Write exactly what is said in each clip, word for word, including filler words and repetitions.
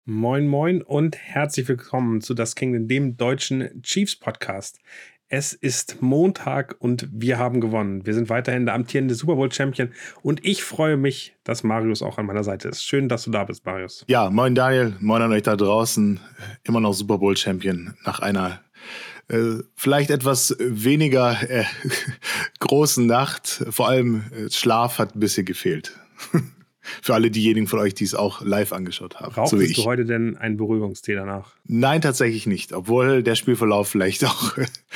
Moin moin und herzlich willkommen zu Das Kingdom, dem deutschen Chiefs Podcast. Es ist Montag und wir haben gewonnen. Wir sind weiterhin der amtierende Super Bowl Champion und ich freue mich, dass Marius auch an meiner Seite ist. Schön, dass du da bist, Marius. Ja, moin Daniel, moin an euch da draußen. Immer noch Super Bowl Champion nach einer äh, vielleicht etwas weniger äh, großen Nacht. Vor allem äh, Schlaf hat ein bisschen gefehlt. Für alle diejenigen von euch, die es auch live angeschaut haben. Rauchtest so wie ich. Du heute denn einen Beruhigungstee danach? Nein, tatsächlich nicht. Obwohl der Spielverlauf vielleicht auch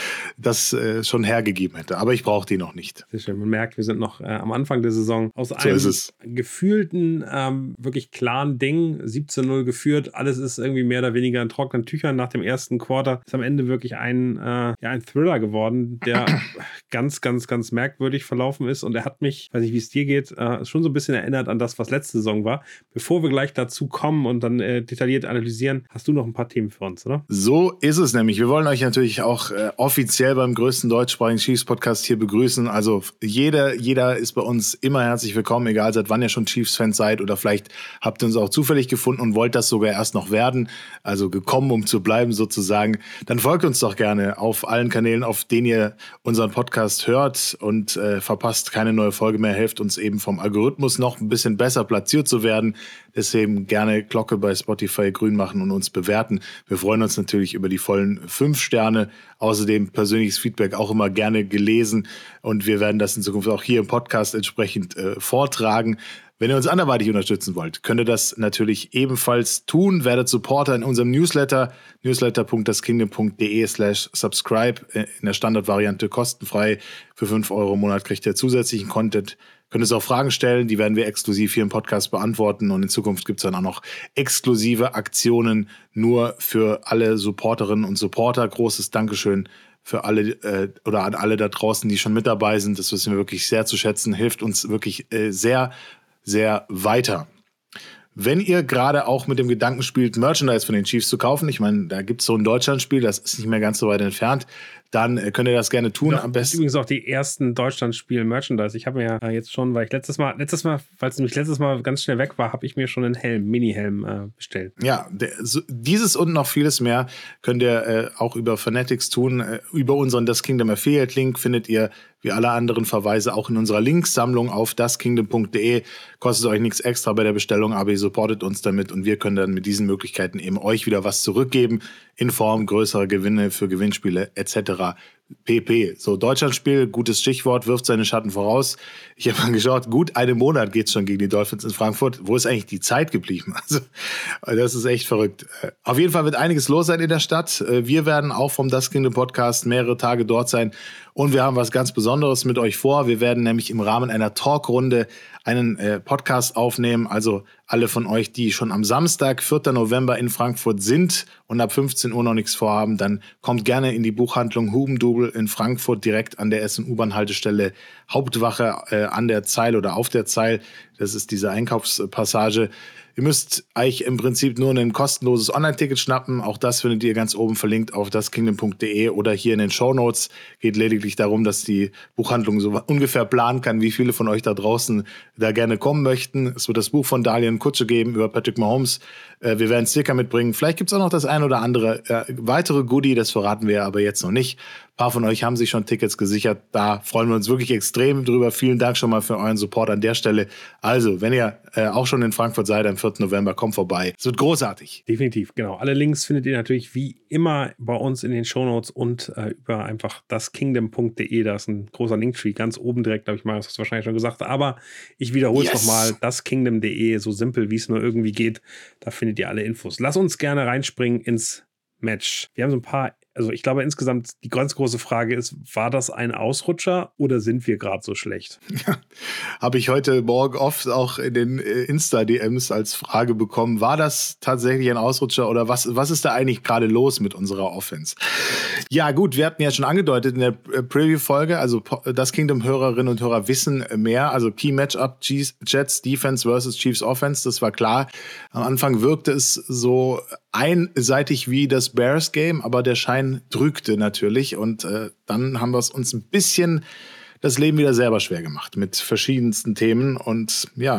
das äh, schon hergegeben hätte. Aber ich brauche die noch nicht. Sehr schön. Man merkt, wir sind noch äh, am Anfang der Saison. Aus so einem ist es. gefühlten, ähm, wirklich klaren Ding, siebzehn null geführt. Alles ist irgendwie mehr oder weniger in trockenen Tüchern nach dem ersten Quarter. Ist am Ende wirklich ein, äh, ja, ein Thriller geworden, der ganz, ganz, ganz merkwürdig verlaufen ist. Und er hat mich, weiß nicht, wie es dir geht, äh, schon so ein bisschen erinnert an das, was letzte Saison war. Bevor wir gleich dazu kommen und dann äh, detailliert analysieren, hast du noch ein paar Themen für uns, oder? So ist es nämlich. Wir wollen euch natürlich auch äh, offiziell beim größten deutschsprachigen Chiefs-Podcast hier begrüßen. Also jeder, jeder ist bei uns immer herzlich willkommen, egal seit wann ihr schon Chiefs-Fans seid oder vielleicht habt ihr uns auch zufällig gefunden und wollt das sogar erst noch werden, also gekommen, um zu bleiben sozusagen. Dann folgt uns doch gerne auf allen Kanälen, auf denen ihr unseren Podcast hört und äh, verpasst keine neue Folge mehr, helft uns eben vom Algorithmus noch ein bisschen besser platziert zu werden. Deswegen gerne Glocke bei Spotify grün machen und uns bewerten. Wir freuen uns natürlich über die vollen fünf Sterne. Außerdem persönliches Feedback auch immer gerne gelesen. Und wir werden das in Zukunft auch hier im Podcast entsprechend äh, vortragen. Wenn ihr uns anderweitig unterstützen wollt, könnt ihr das natürlich ebenfalls tun. Werdet Supporter in unserem Newsletter, newsletter punkt daskingdom punkt de slash subscribe, in der Standardvariante kostenfrei. Für fünf Euro im Monat kriegt ihr zusätzlichen Content. Könnt ihr auch Fragen stellen, die werden wir exklusiv hier im Podcast beantworten. Und in Zukunft gibt es dann auch noch exklusive Aktionen nur für alle Supporterinnen und Supporter. Großes Dankeschön für alle äh, oder an alle da draußen, die schon mit dabei sind. Das wissen wir wirklich sehr zu schätzen, hilft uns wirklich äh, sehr, sehr weiter. Wenn ihr gerade auch mit dem Gedanken spielt, Merchandise von den Chiefs zu kaufen, ich meine, da gibt es so ein Deutschlandspiel, das ist nicht mehr ganz so weit entfernt, dann äh, könnt ihr das gerne tun. Ja, am besten. Das ist übrigens auch die ersten Deutschlandspiel-Merchandise. Ich habe mir ja jetzt schon, weil ich letztes Mal, letztes Mal, falls es nämlich letztes Mal ganz schnell weg war, habe ich mir schon einen Helm, Mini-Helm äh, bestellt. Ja, der, so, dieses und noch vieles mehr könnt ihr äh, auch über Fanatics tun. Äh, über unseren Das Kingdom Affiliate-Link findet ihr wie alle anderen Verweise auch in unserer Linksammlung auf daskingdom punkt de. Kostet euch nichts extra bei der Bestellung, aber ihr supportet uns damit und wir können dann mit diesen Möglichkeiten eben euch wieder was zurückgeben in Form größerer Gewinne für Gewinnspiele et cetera pp. So, Deutschlandspiel, gutes Stichwort, wirft seine Schatten voraus. Ich habe mal geschaut, gut einen Monat geht es schon gegen die Dolphins in Frankfurt. Wo ist eigentlich die Zeit geblieben? Also, das ist echt verrückt. Auf jeden Fall wird einiges los sein in der Stadt. Wir werden auch vom Das Kingdom Podcast mehrere Tage dort sein und wir haben was ganz Besonderes mit euch vor. Wir werden nämlich im Rahmen einer Talkrunde einen äh, Podcast aufnehmen. Also alle von euch, die schon am Samstag, vierten November in Frankfurt sind und ab fünfzehn Uhr noch nichts vorhaben, dann kommt gerne in die Buchhandlung Hubendubel in Frankfurt direkt an der S- und U-Bahn-Haltestelle Hauptwache äh, an der Zeil oder auf der Zeil. Das ist diese Einkaufspassage. Ihr müsst euch im Prinzip nur ein kostenloses Online-Ticket schnappen. Auch das findet ihr ganz oben verlinkt auf daskingdom punkt de oder hier in den Shownotes. Geht lediglich darum, dass die Buchhandlung so ungefähr planen kann, wie viele von euch da draußen da gerne kommen möchten. Es wird das Buch von Dalian Kutsche geben über Patrick Mahomes. Wir werden Sticker mitbringen. Vielleicht gibt es auch noch das ein oder andere äh, weitere Goodie, das verraten wir aber jetzt noch nicht. Ein paar von euch haben sich schon Tickets gesichert. Da freuen wir uns wirklich extrem drüber. Vielen Dank schon mal für euren Support an der Stelle. Also, wenn ihr äh, auch schon in Frankfurt seid am vierten November, kommt vorbei. Es wird großartig. Definitiv, genau. Alle Links findet ihr natürlich wie immer bei uns in den Shownotes und äh, über einfach daskingdom punkt de. Da ist ein großer Linktree ganz oben direkt, glaube ich, Marius, hast du wahrscheinlich schon gesagt. Aber ich wiederhole es yes. nochmal, daskingdom punkt de, so simpel wie es nur irgendwie geht. Da findet ihr alle Infos. Lass uns gerne reinspringen ins Match. Wir haben so ein paar, also ich glaube insgesamt die ganz große Frage ist, war das ein Ausrutscher oder sind wir gerade so schlecht? Ja, habe ich heute Morgen oft auch in den Insta-D Ms als Frage bekommen, war das tatsächlich ein Ausrutscher oder was, was ist da eigentlich gerade los mit unserer Offense? Ja gut, wir hatten ja schon angedeutet in der Preview-Folge, also das Kingdom-Hörerinnen und Hörer wissen mehr, also Key Matchup Jets Defense versus Chiefs Offense, das war klar. Am Anfang wirkte es so einseitig wie das Bears-Game, aber der Schein trügte natürlich und äh, dann haben wir es uns ein bisschen das Leben wieder selber schwer gemacht mit verschiedensten Themen und ja,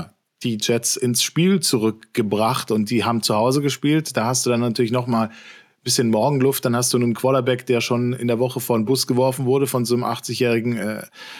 die Jets ins Spiel zurückgebracht und die haben zu Hause gespielt. Da hast du dann natürlich noch mal bisschen Morgenluft, dann hast du einen Quarterback, der schon in der Woche vor den Bus geworfen wurde von so einem achtzigjährigen, äh,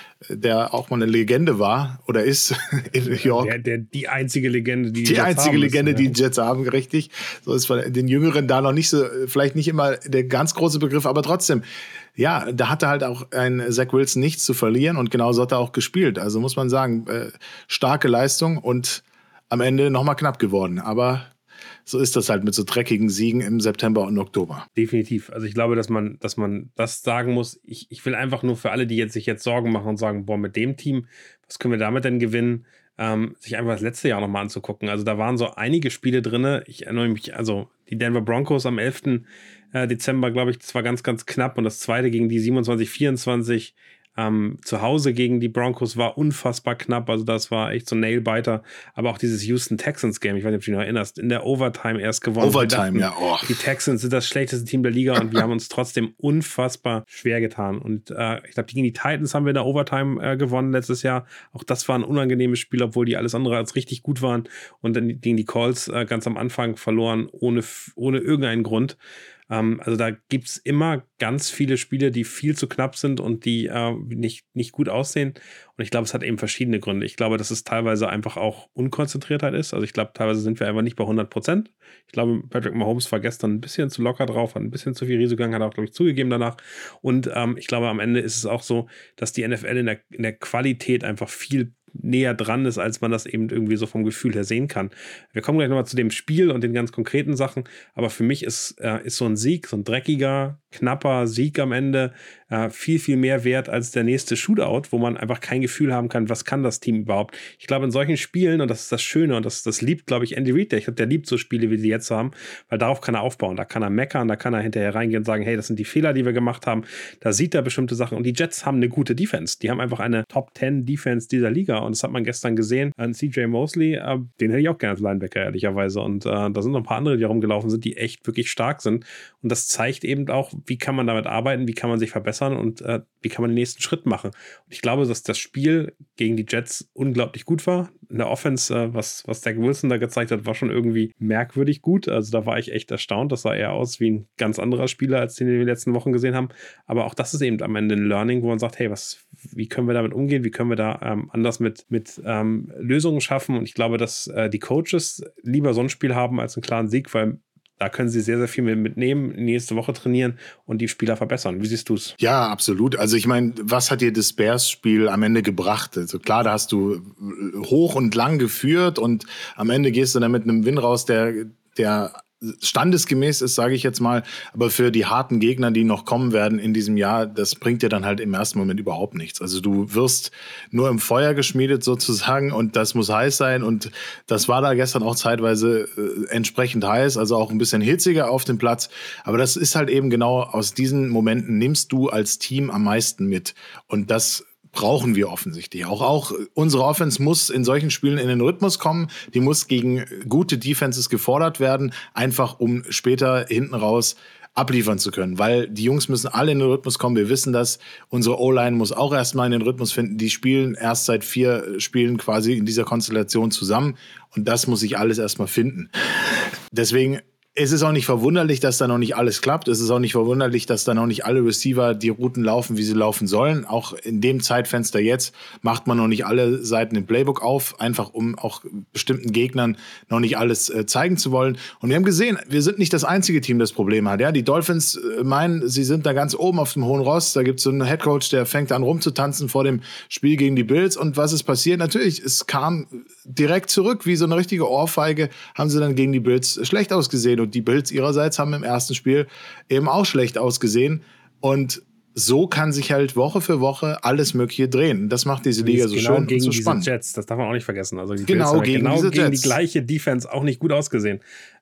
der auch mal eine Legende war oder ist in New York. Der, der, die einzige Legende, die die, die Jets einzige haben, Legende, ist, die die Jets haben, richtig. So ist von den Jüngeren da noch nicht so, vielleicht nicht immer der ganz große Begriff, aber trotzdem, ja, da hatte halt auch ein Zach Wilson nichts zu verlieren und genauso hat er auch gespielt. Also muss man sagen, äh, starke Leistung und am Ende nochmal knapp geworden, aber so ist das halt mit so dreckigen Siegen im September und Oktober. Definitiv. Also ich glaube, dass man, dass man das sagen muss. Ich, ich will einfach nur für alle, die jetzt sich jetzt Sorgen machen und sagen, boah, mit dem Team, was können wir damit denn gewinnen, ähm, sich einfach das letzte Jahr nochmal anzugucken. Also da waren so einige Spiele drin. Ich erinnere mich, also die Denver Broncos am elften Dezember, glaube ich, das war ganz, ganz knapp. Und das zweite gegen die siebenundzwanzig vierundzwanzig Ähm, zu Hause gegen die Broncos war unfassbar knapp, also das war echt so ein Nailbiter, aber auch dieses Houston Texans Game, ich weiß nicht, ob du dich noch erinnerst, in der Overtime erst gewonnen. Overtime, dachten, ja. Oh. Die Texans sind das schlechteste Team der Liga und wir haben uns trotzdem unfassbar schwer getan und äh, ich glaube, gegen die Titans haben wir in der Overtime äh, gewonnen letztes Jahr, auch das war ein unangenehmes Spiel, obwohl die alles andere als richtig gut waren und dann gegen die Colts äh, ganz am Anfang verloren, ohne, ohne irgendeinen Grund. Also da gibt es immer ganz viele Spiele, die viel zu knapp sind und die äh, nicht, nicht gut aussehen. Und ich glaube, es hat eben verschiedene Gründe. Ich glaube, dass es teilweise einfach auch Unkonzentriertheit ist. Also ich glaube, teilweise sind wir einfach nicht bei hundert Prozent. Ich glaube, Patrick Mahomes war gestern ein bisschen zu locker drauf, hat ein bisschen zu viel Risiko gegangen, hat auch, glaube ich, zugegeben danach. Und ähm, ich glaube, am Ende ist es auch so, dass die N F L in der, in der Qualität einfach viel näher dran ist, als man das eben irgendwie so vom Gefühl her sehen kann. Wir kommen gleich nochmal zu dem Spiel und den ganz konkreten Sachen, aber für mich ist, äh, ist so ein Sieg, so ein dreckiger, knapper Sieg am Ende äh, viel, viel mehr wert als der nächste Shootout, wo man einfach kein Gefühl haben kann, was kann das Team überhaupt. Ich glaube, in solchen Spielen, und das ist das Schöne, und das, das liebt, glaube ich, Andy Reid, der, ich glaube, der liebt so Spiele, wie sie jetzt haben, weil darauf kann er aufbauen, da kann er meckern, da kann er hinterher reingehen und sagen, hey, das sind die Fehler, die wir gemacht haben, da sieht er bestimmte Sachen und die Jets haben eine gute Defense, die haben einfach eine Top zehn Defense dieser Liga und das hat man gestern gesehen an C J Mosley, äh, den hätte ich auch gerne als Linebacker, ehrlicherweise, und äh, da sind noch ein paar andere, die rumgelaufen sind, die echt wirklich stark sind und das zeigt eben auch, wie kann man damit arbeiten, wie kann man sich verbessern und äh, wie kann man den nächsten Schritt machen. Und ich glaube, dass das Spiel gegen die Jets unglaublich gut war. In der Offense, äh, was, was Zach Wilson da gezeigt hat, war schon irgendwie merkwürdig gut. Also da war ich echt erstaunt. Das sah eher aus wie ein ganz anderer Spieler, als den wir in den letzten Wochen gesehen haben. Aber auch das ist eben am Ende ein Learning, wo man sagt, hey, was, wie können wir damit umgehen? Wie können wir da ähm, anders mit, mit ähm, Lösungen schaffen? Und ich glaube, dass äh, die Coaches lieber so ein Spiel haben als einen klaren Sieg, weil da können sie sehr, sehr viel mitnehmen, nächste Woche trainieren und die Spieler verbessern. Wie siehst du es? Ja, absolut. Also ich meine, was hat dir das Bears-Spiel am Ende gebracht? Also klar, da hast du hoch und lang geführt und am Ende gehst du dann mit einem Win raus, der, der standesgemäß ist, sage ich jetzt mal, aber für die harten Gegner, die noch kommen werden in diesem Jahr, das bringt dir dann halt im ersten Moment überhaupt nichts. Also du wirst nur im Feuer geschmiedet sozusagen und das muss heiß sein und das war da gestern auch zeitweise äh, entsprechend heiß, also auch ein bisschen hitziger auf dem Platz, aber das ist halt eben genau aus diesen Momenten nimmst du als Team am meisten mit und das brauchen wir offensichtlich. Auch, auch unsere Offense muss in solchen Spielen in den Rhythmus kommen. Die muss gegen gute Defenses gefordert werden, einfach um später hinten raus abliefern zu können. Weil die Jungs müssen alle in den Rhythmus kommen. Wir wissen das. Unsere O-Line muss auch erstmal in den Rhythmus finden. Die spielen erst seit vier Spielen quasi in dieser Konstellation zusammen. Und das muss sich alles erstmal finden. Deswegen es ist auch nicht verwunderlich, dass da noch nicht alles klappt. Es ist auch nicht verwunderlich, dass da noch nicht alle Receiver die Routen laufen, wie sie laufen sollen. Auch in dem Zeitfenster jetzt macht man noch nicht alle Seiten im Playbook auf, einfach um auch bestimmten Gegnern noch nicht alles äh, zeigen zu wollen. Und wir haben gesehen, wir sind nicht das einzige Team, das Probleme hat. Ja? Die Dolphins äh, meinen, sie sind da ganz oben auf dem hohen Ross. Da gibt es so einen Headcoach, der fängt an rumzutanzen vor dem Spiel gegen die Bills. Und was ist passiert? Natürlich, es kam direkt zurück, wie so eine richtige Ohrfeige, haben sie dann gegen die Bills schlecht ausgesehen. Und die Bills ihrerseits haben im ersten Spiel eben auch schlecht ausgesehen. Und so kann sich halt Woche für Woche alles Mögliche drehen. Das macht diese Liga so genau schön gegen und so diese spannend. Jets, das darf man auch nicht vergessen. Also die genau Bills haben gegen, genau diese gegen Jets. die gleiche Defense auch nicht gut ausgesehen.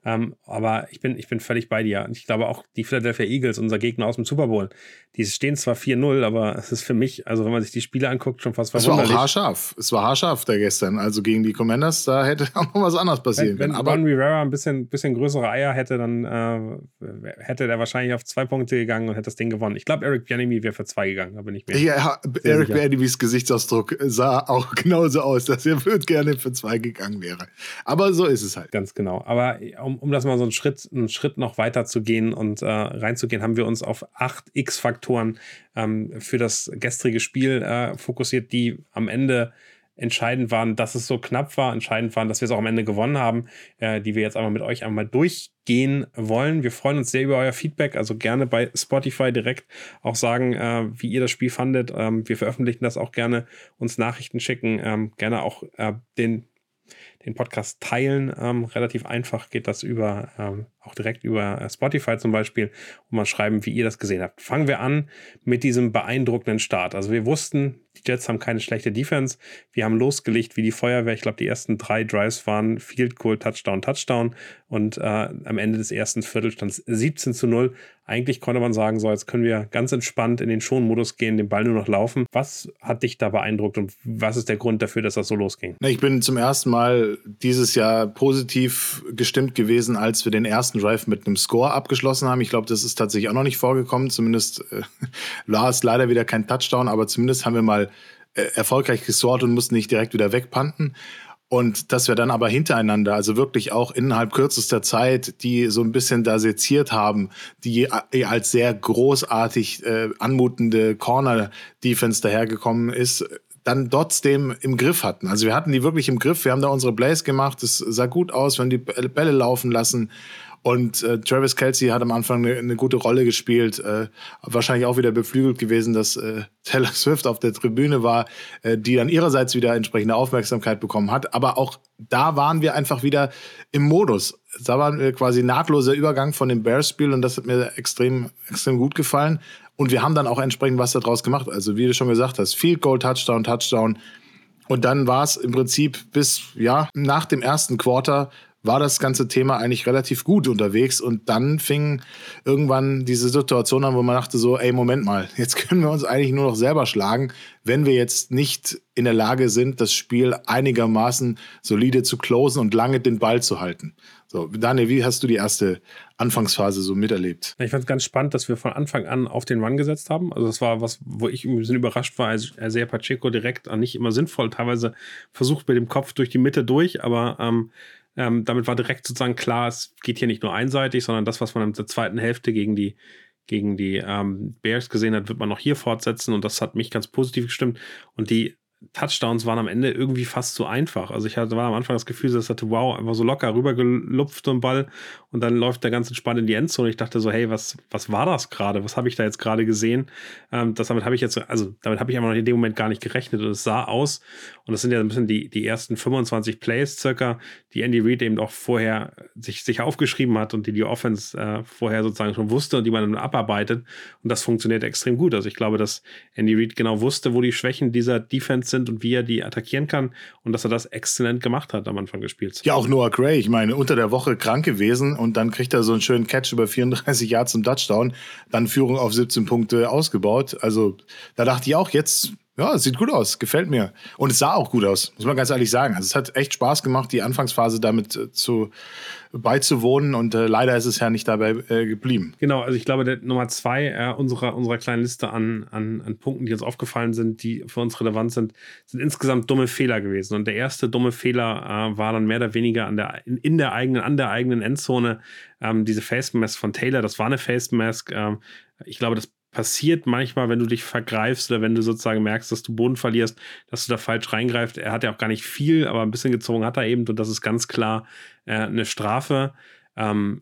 Ähm, aber ich bin, ich bin völlig bei dir. Ich glaube auch, die Philadelphia Eagles, unser Gegner aus dem Super Bowl, die stehen zwar vier null, aber es ist für mich, also wenn man sich die Spiele anguckt, schon fast verwunderlich. Es war auch haarscharf. Es war haarscharf da gestern. Also gegen die Commanders, da hätte auch noch was anderes passieren wenn, können. Wenn Ron Rivera ein bisschen, bisschen größere Eier hätte, dann äh, hätte der wahrscheinlich auf zwei Punkte gegangen und hätte das Ding gewonnen. Ich glaube, Eric Bieniemy wäre für zwei gegangen, da bin ich mir Ja, Eric Bieniemys Gesichtsausdruck sah auch genauso aus, dass er gerne für zwei gegangen wäre. Aber so ist es halt. Ganz genau. Aber um, um das mal so einen Schritt, einen Schritt noch weiter zu gehen und äh, reinzugehen, haben wir uns auf acht X-Faktoren ähm, für das gestrige Spiel äh, fokussiert, die am Ende entscheidend waren, dass es so knapp war, entscheidend waren, dass wir es auch am Ende gewonnen haben, äh, die wir jetzt einmal mit euch einmal durchgehen wollen. Wir freuen uns sehr über euer Feedback, also gerne bei Spotify direkt auch sagen, äh, wie ihr das Spiel fandet. Ähm, wir veröffentlichen das auch gerne, uns Nachrichten schicken, ähm, gerne auch äh, den den Podcast teilen. Ähm, relativ einfach geht das über, ähm, auch direkt über Spotify zum Beispiel, und mal schreiben, wie ihr das gesehen habt. Fangen wir an mit diesem beeindruckenden Start. Also wir wussten, die Jets haben keine schlechte Defense. Wir haben losgelegt wie die Feuerwehr. Ich glaube, die ersten drei Drives waren Field Goal, Touchdown, Touchdown. Und äh, am Ende des ersten Viertels stand es siebzehn zu null. Eigentlich konnte man sagen, so, jetzt können wir ganz entspannt in den Schonmodus gehen, den Ball nur noch laufen. Was hat dich da beeindruckt und was ist der Grund dafür, dass das so losging? Ich bin zum ersten Mal dieses Jahr positiv gestimmt gewesen, als wir den ersten Drive mit einem Score abgeschlossen haben. Ich glaube, das ist tatsächlich auch noch nicht vorgekommen. Zumindest äh, war es leider wieder kein Touchdown, aber zumindest haben wir mal äh, erfolgreich gescored und mussten nicht direkt wieder wegpanten. Und dass wir dann aber hintereinander, also wirklich auch innerhalb kürzester Zeit, die so ein bisschen da seziert haben, die als sehr großartig äh, anmutende Corner-Defense dahergekommen ist, dann trotzdem im Griff hatten. Also wir hatten die wirklich im Griff, wir haben da unsere Plays gemacht, es sah gut aus, wir haben die Bälle laufen lassen. Und äh, Travis Kelce hat am Anfang eine, eine gute Rolle gespielt. Äh, wahrscheinlich auch wieder beflügelt gewesen, dass äh, Taylor Swift auf der Tribüne war, äh, die dann ihrerseits wieder entsprechende Aufmerksamkeit bekommen hat. Aber auch da waren wir einfach wieder im Modus. Da war äh, quasi nahtloser Übergang von dem Bears-Spiel und das hat mir extrem, extrem gut gefallen. Und wir haben dann auch entsprechend was daraus gemacht. Also wie du schon gesagt hast, Field Goal, Touchdown, Touchdown. Und dann war es im Prinzip bis, ja, nach dem ersten Quarter war das ganze Thema eigentlich relativ gut unterwegs. Und dann fing irgendwann diese Situation an, wo man dachte so, ey, Moment mal, jetzt können wir uns eigentlich nur noch selber schlagen, wenn wir jetzt nicht in der Lage sind, das Spiel einigermaßen solide zu closen und lange den Ball zu halten. So, Daniel, wie hast du die erste Anfangsphase so miterlebt? Ich fand es ganz spannend, dass wir von Anfang an auf den Run gesetzt haben. Also das war was, wo ich ein bisschen überrascht war, als Isaiah Pacheco direkt, nicht immer sinnvoll, teilweise versucht mit dem Kopf durch die Mitte durch, aber ähm, ähm, damit war direkt sozusagen klar, es geht hier nicht nur einseitig, sondern das, was man in der zweiten Hälfte gegen die gegen die ähm, Bears gesehen hat, wird man noch hier fortsetzen und das hat mich ganz positiv gestimmt und die Touchdowns waren am Ende irgendwie fast zu einfach. Also ich hatte war am Anfang das Gefühl, dass ich dachte, wow, einfach so locker rübergelupft so ein Ball und dann läuft der ganz entspannt in die Endzone. Ich dachte so, hey, was, was war das gerade? Was habe ich da jetzt gerade gesehen? Ähm, das damit habe ich jetzt, also damit habe ich einfach noch in dem Moment gar nicht gerechnet und es sah aus und das sind ja ein bisschen die, die ersten fünfundzwanzig Plays circa, die Andy Reid eben auch vorher sich, sich aufgeschrieben hat und die die Offense äh, vorher sozusagen schon wusste und die man dann abarbeitet und das funktioniert extrem gut. Also ich glaube, dass Andy Reid genau wusste, wo die Schwächen dieser Defense sind und wie er die attackieren kann und dass er das exzellent gemacht hat am Anfang des Spiels. Ja, auch Noah Gray, ich meine, unter der Woche krank gewesen und dann kriegt er so einen schönen Catch über vierunddreißig Yards zum Touchdown, dann Führung auf siebzehn Punkte ausgebaut. Also da dachte ich auch, jetzt, ja, es sieht gut aus, gefällt mir. Und es sah auch gut aus, muss man ganz ehrlich sagen. Also es hat echt Spaß gemacht, die Anfangsphase damit äh, zu beizuwohnen und äh, leider ist es ja nicht dabei äh, geblieben. Genau, also ich glaube, der Nummer zwei äh, unserer, unserer kleinen Liste an, an, an Punkten, die uns aufgefallen sind, die für uns relevant sind, sind insgesamt dumme Fehler gewesen. Und der erste dumme Fehler äh, war dann mehr oder weniger an der, in, in der eigenen, an der eigenen Endzone ähm, diese Face Mask von Taylor. Das war eine Face Mask. Ähm, ich glaube, das passiert manchmal, wenn du dich vergreifst oder wenn du sozusagen merkst, dass du Boden verlierst, dass du da falsch reingreifst. Er hat ja auch gar nicht viel, aber ein bisschen gezogen hat er eben und das ist ganz klar äh, eine Strafe. Ähm,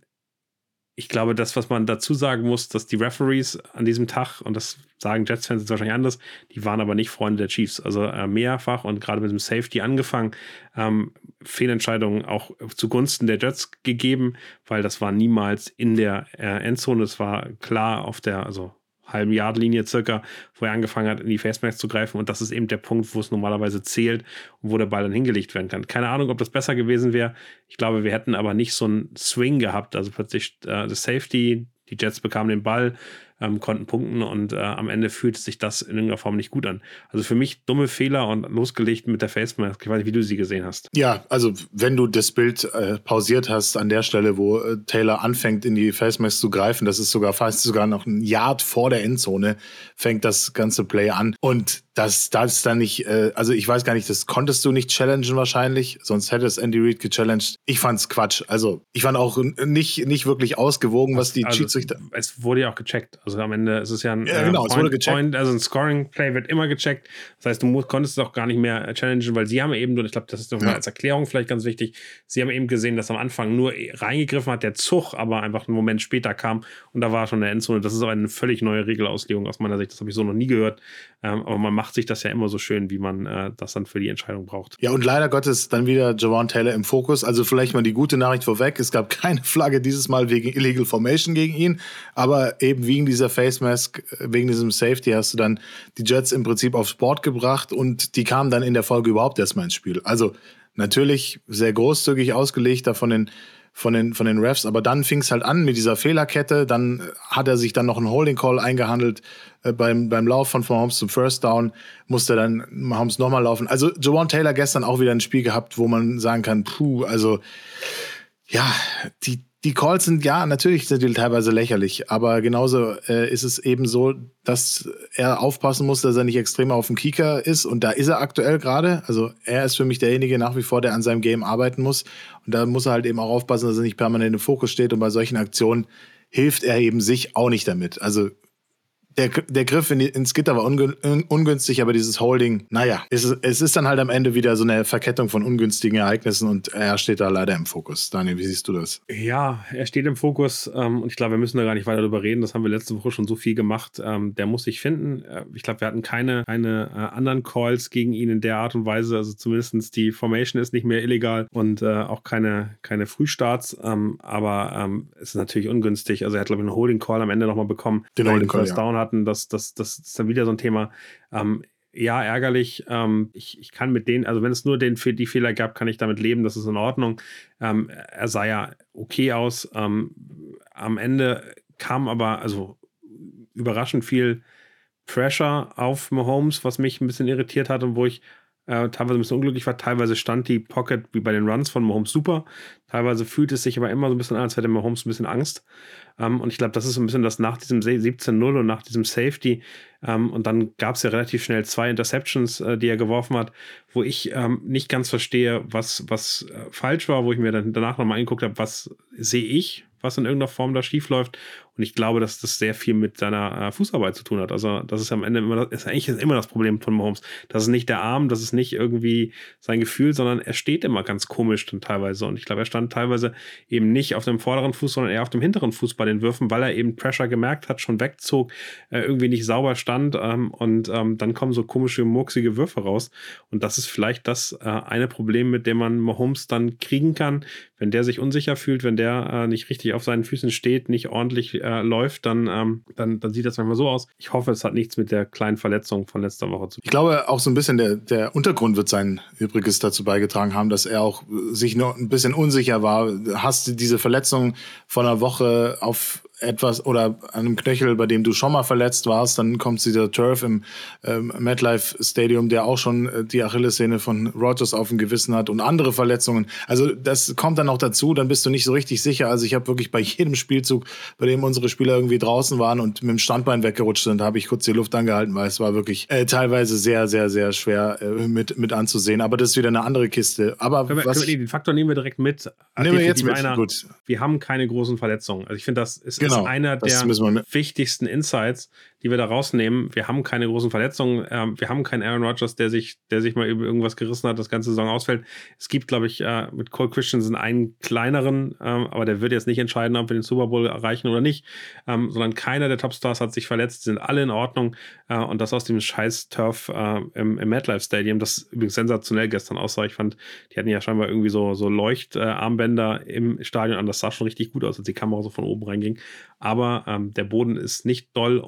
ich glaube, das, was man dazu sagen muss, dass die Referees an diesem Tag, und das sagen Jets-Fans jetzt wahrscheinlich anders, die waren aber nicht Freunde der Chiefs. Also äh, mehrfach und gerade mit dem Safety angefangen, ähm, Fehlentscheidungen auch zugunsten der Jets gegeben, weil das war niemals in der äh, Endzone. Es war klar auf der, also halben Yard-Linie circa, wo er angefangen hat, in die Face-Mask zu greifen. Und das ist eben der Punkt, wo es normalerweise zählt und wo der Ball dann hingelegt werden kann. Keine Ahnung, ob das besser gewesen wäre. Ich glaube, wir hätten aber nicht so einen Swing gehabt. Also plötzlich äh, das Safety, die Jets bekamen den Ball, ähm, konnten punkten und äh, am Ende fühlte sich das in irgendeiner Form nicht gut an. Also für mich dumme Fehler und losgelegt mit der Face Mask. Ich weiß nicht, wie du sie gesehen hast. Ja, also wenn du das Bild äh, pausiert hast an der Stelle, wo äh, Taylor anfängt, in die Face Mask zu greifen, das ist sogar fast sogar noch ein Yard vor der Endzone, fängt das ganze Play an. Und das, das dann nicht, äh, also ich weiß gar nicht, das konntest du nicht challengen wahrscheinlich, sonst hätte es Andy Reid gechallenged. Ich fand's Quatsch. Also ich fand auch nicht, nicht wirklich ausgewogen, was die also, Schiedsrichter... Es wurde ja auch gecheckt. Also am Ende ist es ja ein, ja, genau, äh, Point, es wurde gecheckt. Point, also ein Scoring-Play wird immer gecheckt. Das heißt, du musst, konntest es auch gar nicht mehr challengen, weil sie haben eben, und ich glaube, das ist nochmal ja. als Erklärung vielleicht ganz wichtig, sie haben eben gesehen, dass am Anfang nur reingegriffen hat, der Zug, aber einfach einen Moment später kam und da war schon eine Endzone. Das ist aber eine völlig neue Regelauslegung aus meiner Sicht. Das habe ich so noch nie gehört. Ähm, aber man macht sich das ja immer so schön, wie man äh, das dann für die Entscheidung braucht. Ja, und leider Gottes dann wieder Javon Taylor im Fokus. Also vielleicht mal die gute Nachricht vorweg. Es gab keine Flagge dieses Mal wegen Illegal Formation gegen ihn, aber eben wegen dieser Face Mask, wegen diesem Safety hast du dann die Jets im Prinzip aufs Board gebracht und die kamen dann in der Folge überhaupt erstmal ins Spiel. Also natürlich sehr großzügig ausgelegt da von den von den, von den Refs, aber dann fing es halt an mit dieser Fehlerkette, dann hat er sich dann noch einen Holding Call eingehandelt äh, beim, beim Lauf von Mahomes zum First Down, musste dann Mahomes nochmal laufen. Also Javon Taylor gestern auch wieder ein Spiel gehabt, wo man sagen kann, puh, also ja, die Die Calls sind, ja, natürlich sind die teilweise lächerlich, aber genauso äh, ist es eben so, dass er aufpassen muss, dass er nicht extrem auf dem Kieker ist und da ist er aktuell gerade. Also er ist für mich derjenige nach wie vor, der an seinem Game arbeiten muss und da muss er halt eben auch aufpassen, dass er nicht permanent im Fokus steht und bei solchen Aktionen hilft er eben sich auch nicht damit. Also Der, der Griff in die, ins Gitter war ungün, ungünstig, aber dieses Holding, naja, es, es ist dann halt am Ende wieder so eine Verkettung von ungünstigen Ereignissen und er steht da leider im Fokus. Daniel, wie siehst du das? Ja, er steht im Fokus ähm, und ich glaube, wir müssen da gar nicht weiter drüber reden. Das haben wir letzte Woche schon so viel gemacht. Ähm, der muss sich finden. Äh, ich glaube, wir hatten keine, keine äh, anderen Calls gegen ihn in der Art und Weise. Also zumindest die Formation ist nicht mehr illegal und äh, auch keine, keine Frühstarts. Ähm, aber ähm, es ist natürlich ungünstig. Also er hat, glaube ich, einen Holding Call am Ende nochmal bekommen. Den Holding Call, First Down hatten, das, das, das ist dann wieder so ein Thema. Ähm, ja, ärgerlich. Ähm, ich, ich kann mit denen, also wenn es nur den, für die Fehler gab, kann ich damit leben, das ist in Ordnung. Ähm, er sah ja okay aus. Ähm, am Ende kam aber, also überraschend viel Pressure auf Mahomes, was mich ein bisschen irritiert hat und wo ich äh, teilweise ein bisschen unglücklich war. Teilweise stand die Pocket wie bei den Runs von Mahomes super. Teilweise fühlt es sich aber immer so ein bisschen an, als hätte Mahomes ein bisschen Angst. Um, und ich glaube, das ist so ein bisschen das nach diesem siebzehn null und nach diesem Safety. Um, und dann gab es ja relativ schnell zwei Interceptions, äh, die er geworfen hat, wo ich ähm, nicht ganz verstehe, was, was äh, falsch war, wo ich mir dann danach nochmal angeguckt habe, was sehe ich, was in irgendeiner Form da schief läuft. Und ich glaube, dass das sehr viel mit seiner äh, Fußarbeit zu tun hat. Also das ist am Ende immer, das ist eigentlich immer das Problem von Mahomes. Das ist nicht der Arm, das ist nicht irgendwie sein Gefühl, sondern er steht immer ganz komisch dann teilweise. Und ich glaube, er stand teilweise eben nicht auf dem vorderen Fuß, sondern eher auf dem hinteren Fuß bei den Würfen, weil er eben Pressure gemerkt hat, schon wegzog, äh, irgendwie nicht sauber stand ähm, und ähm, dann kommen so komische, murksige Würfe raus. Und das ist vielleicht das äh, eine Problem, mit dem man Mahomes dann kriegen kann, wenn der sich unsicher fühlt, wenn der äh, nicht richtig auf seinen Füßen steht, nicht ordentlich äh, läuft, dann, ähm, dann, dann sieht das manchmal so aus. Ich hoffe, es hat nichts mit der kleinen Verletzung von letzter Woche zu tun. Ich glaube, auch so ein bisschen der, der Untergrund wird sein Übriges dazu beigetragen haben, dass er auch sich noch ein bisschen unsicher war. Hast du diese Verletzung von einer Woche auf etwas oder an einem Knöchel, bei dem du schon mal verletzt warst, dann kommt dieser Turf im ähm, MetLife Stadium, der auch schon äh, die Achillessehne von Rodgers auf dem Gewissen hat und andere Verletzungen. Also das kommt dann noch dazu, dann bist du nicht so richtig sicher. Also ich habe wirklich bei jedem Spielzug, bei dem unsere Spieler irgendwie draußen waren und mit dem Standbein weggerutscht sind, habe ich kurz die Luft angehalten, weil es war wirklich äh, teilweise sehr, sehr, sehr schwer äh, mit, mit anzusehen. Aber das ist wieder eine andere Kiste. Aber können wir, was können wir, den Faktor nehmen wir direkt mit. Nehmen wir jetzt mit, einer, gut. Wir haben keine großen Verletzungen. Also ich finde, das ist, genau, ist einer der wichtigsten Insights, die wir da rausnehmen. Wir haben keine großen Verletzungen. Ähm, wir haben keinen Aaron Rodgers, der sich, der sich mal über irgendwas gerissen hat, das ganze Saison ausfällt. Es gibt, glaube ich, äh, mit Cole Christensen einen kleineren, ähm, aber der wird jetzt nicht entscheiden, ob wir den Super Bowl erreichen oder nicht, ähm, sondern keiner der Topstars hat sich verletzt, sind alle in Ordnung äh, und das aus dem scheiß Turf äh, im, im MetLife Stadium, das übrigens sensationell gestern aussah. Ich fand, die hatten ja scheinbar irgendwie so, so Leuchtarmbänder äh, im Stadion an. Das sah schon richtig gut aus, als die Kamera so von oben reinging. Aber ähm, der Boden ist nicht doll und äh,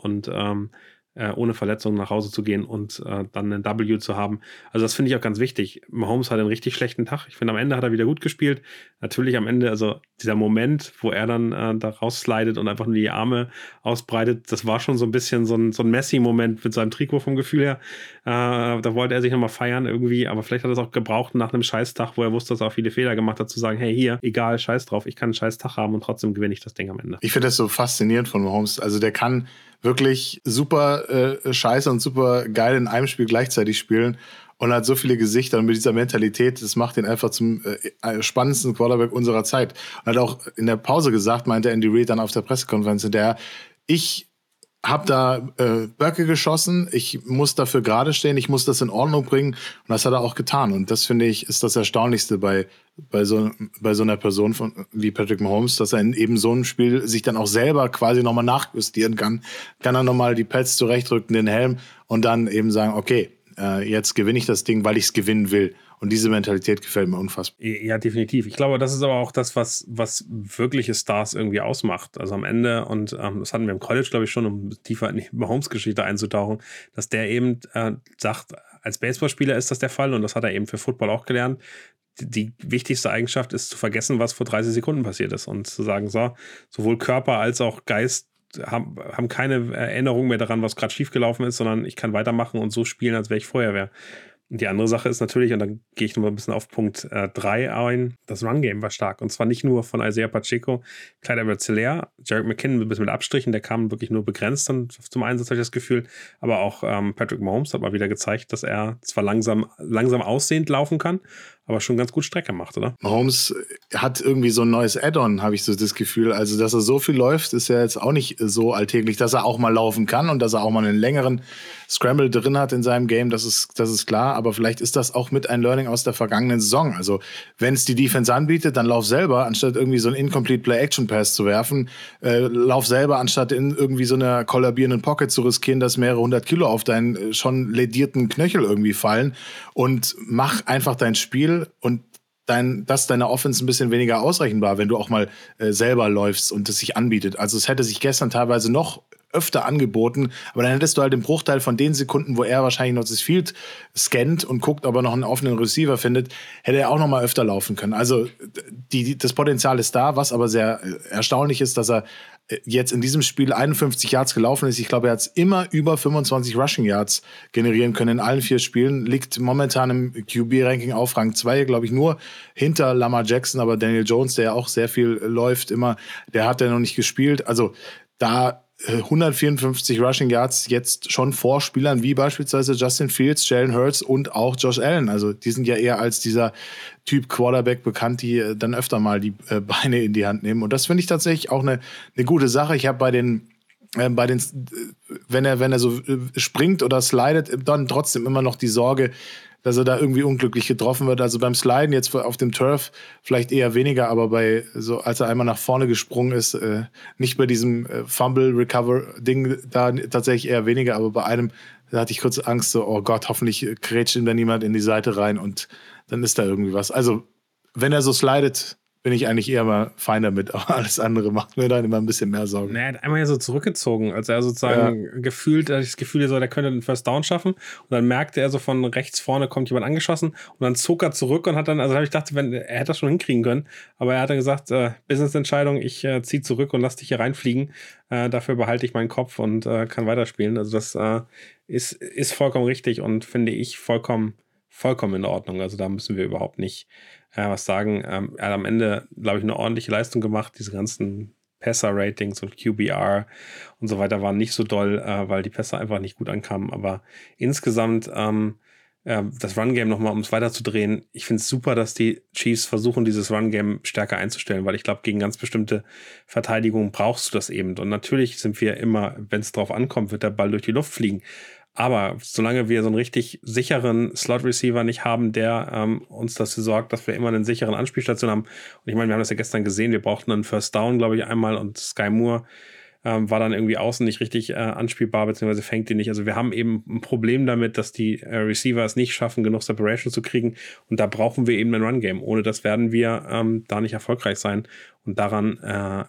ähm, äh, ohne Verletzungen nach Hause zu gehen und äh, dann einen W zu haben. Also das finde ich auch ganz wichtig. Mahomes hat einen richtig schlechten Tag. Ich finde, am Ende hat er wieder gut gespielt. Natürlich am Ende, also dieser Moment, wo er dann äh, da rausslidet und einfach nur die Arme ausbreitet, das war schon so ein bisschen so ein, so ein Messi-Moment mit seinem Trikot vom Gefühl her. Äh, da wollte er sich nochmal feiern irgendwie, aber vielleicht hat er es auch gebraucht nach einem Scheißtag, wo er wusste, dass er auch viele Fehler gemacht hat, zu sagen, hey, hier, egal, scheiß drauf, ich kann einen Scheißtag haben und trotzdem gewinne ich das Ding am Ende. Ich finde das so faszinierend von Mahomes. Also der kann wirklich super äh, scheiße und super geil in einem Spiel gleichzeitig spielen und hat so viele Gesichter und mit dieser Mentalität, das macht ihn einfach zum äh, spannendsten Quarterback unserer Zeit. Und hat auch in der Pause gesagt, meinte Andy Reid dann auf der Pressekonferenz, in der ich habe da äh, Böcke geschossen, ich muss dafür gerade stehen, ich muss das in Ordnung bringen und das hat er auch getan und das finde ich ist das Erstaunlichste bei bei so bei so einer Person von wie Patrick Mahomes, dass er in eben so einem Spiel sich dann auch selber quasi nochmal nachjustieren kann, kann er nochmal die Pads zurechtrücken, den Helm und dann eben sagen, okay, äh, jetzt gewinne ich das Ding, weil ich es gewinnen will. Und diese Mentalität gefällt mir unfassbar. Ja, definitiv. Ich glaube, das ist aber auch das, was, was wirkliche Stars irgendwie ausmacht. Also am Ende, und ähm, das hatten wir im College, glaube ich, schon, um tiefer in die Mahomes-Geschichte einzutauchen, dass der eben äh, sagt, als Baseballspieler ist das der Fall und das hat er eben für Football auch gelernt. Die, die wichtigste Eigenschaft ist zu vergessen, was vor dreißig Sekunden passiert ist und zu sagen, so, sowohl Körper als auch Geist haben, haben keine Erinnerung mehr daran, was gerade schiefgelaufen ist, sondern ich kann weitermachen und so spielen, als wäre ich vorher wäre. Und die andere Sache ist natürlich, und dann gehe ich noch mal ein bisschen auf Punkt drei äh, ein, das Run-Game war stark. Und zwar nicht nur von Isaiah Pacheco, Clyde Edwards-Helaire, Jerick McKinnon ein bisschen mit Abstrichen, der kam wirklich nur begrenzt dann zum Einsatz, habe ich das Gefühl. Aber auch ähm, Patrick Mahomes hat mal wieder gezeigt, dass er zwar langsam, langsam aussehend laufen kann, aber schon ganz gut Strecke macht, oder? Mahomes hat irgendwie so ein neues Add-on, habe ich so das Gefühl. Also, dass er so viel läuft, ist ja jetzt auch nicht so alltäglich. Dass er auch mal laufen kann und dass er auch mal einen längeren Scramble drin hat in seinem Game, das ist, das ist klar. Aber vielleicht ist das auch mit ein Learning aus der vergangenen Saison. Also, wenn es die Defense anbietet, dann lauf selber, anstatt irgendwie so einen Incomplete Play-Action-Pass zu werfen. Äh, lauf selber, anstatt in irgendwie so einer kollabierenden Pocket zu riskieren, dass mehrere hundert Kilo auf deinen schon ledierten Knöchel irgendwie fallen. Und mach einfach dein Spiel und dein, dass deine Offense ein bisschen weniger ausrechenbar, wenn du auch mal äh, selber läufst und es sich anbietet. Also es hätte sich gestern teilweise noch öfter angeboten, aber dann hättest du halt den Bruchteil von den Sekunden, wo er wahrscheinlich noch das Field scannt und guckt, ob er noch einen offenen Receiver findet, hätte er auch noch mal öfter laufen können. Also die, die, das Potenzial ist da, was aber sehr erstaunlich ist, dass er jetzt in diesem Spiel einundfünfzig Yards gelaufen ist. Ich glaube, er hat immer über fünfundzwanzig Rushing Yards generieren können in allen vier Spielen. Liegt momentan im Q B-Ranking auf Rang zwei, glaube ich, nur hinter Lamar Jackson, aber Daniel Jones, der ja auch sehr viel läuft immer, der hat ja noch nicht gespielt. Also da hundertvierundfünfzig Rushing Yards jetzt schon vor Spielern wie beispielsweise Justin Fields, Jalen Hurts und auch Josh Allen. Also die sind ja eher als dieser Typ Quarterback bekannt, die äh, dann öfter mal die äh, Beine in die Hand nehmen. Und das finde ich tatsächlich auch eine eine gute Sache. Ich habe bei den äh, bei den äh, wenn er wenn er so äh, springt oder slidet, dann trotzdem immer noch die Sorge, dass er da irgendwie unglücklich getroffen wird. Also beim Sliden jetzt auf dem Turf vielleicht eher weniger, aber bei so, als er einmal nach vorne gesprungen ist, äh, nicht bei diesem äh, Fumble-Recover-Ding da tatsächlich eher weniger, aber bei einem, da hatte ich kurz Angst, so, oh Gott, hoffentlich grätscht ihm da niemand in die Seite rein und dann ist da irgendwie was. Also, wenn er so slidet, bin ich eigentlich eher mal fein damit, aber alles andere macht mir dann immer ein bisschen mehr Sorgen. Naja, er hat einmal ja so zurückgezogen, als er sozusagen ja. gefühlt, hatte ich das Gefühl, so, der könnte den First Down schaffen und dann merkte er so von rechts vorne kommt jemand angeschossen und dann zog er zurück und hat dann, also habe ich gedacht, wenn, er hätte das schon hinkriegen können, aber er hat dann gesagt, äh, Business-Entscheidung, ich äh, ziehe zurück und lass dich hier reinfliegen, äh, dafür behalte ich meinen Kopf und äh, kann weiterspielen, also das äh, ist, ist vollkommen richtig und finde ich vollkommen, vollkommen in Ordnung, also da müssen wir überhaupt nicht Ja, was sagen. Ähm, er hat am Ende, glaube ich, eine ordentliche Leistung gemacht. Diese ganzen Passer-Ratings und Q B R und so weiter waren nicht so doll, äh, weil die Pässe einfach nicht gut ankamen. Aber insgesamt ähm, äh, das Run-Game nochmal, um es weiterzudrehen. Ich finde es super, dass die Chiefs versuchen, dieses Run-Game stärker einzustellen, weil ich glaube, gegen ganz bestimmte Verteidigungen brauchst du das eben. Und natürlich sind wir immer, wenn es drauf ankommt, wird der Ball durch die Luft fliegen. Aber solange wir so einen richtig sicheren Slot-Receiver nicht haben, der ähm, uns dafür sorgt, dass wir immer einen sicheren Anspielstation haben. Und ich meine, wir haben das ja gestern gesehen, wir brauchten einen First Down, glaube ich, einmal und Sky Moore ähm, war dann irgendwie außen nicht richtig äh, anspielbar, beziehungsweise fängt ihn nicht. Also wir haben eben ein Problem damit, dass die äh, Receiver es nicht schaffen, genug Separation zu kriegen. Und da brauchen wir eben ein Run-Game. Ohne das werden wir ähm, da nicht erfolgreich sein. Und daran äh,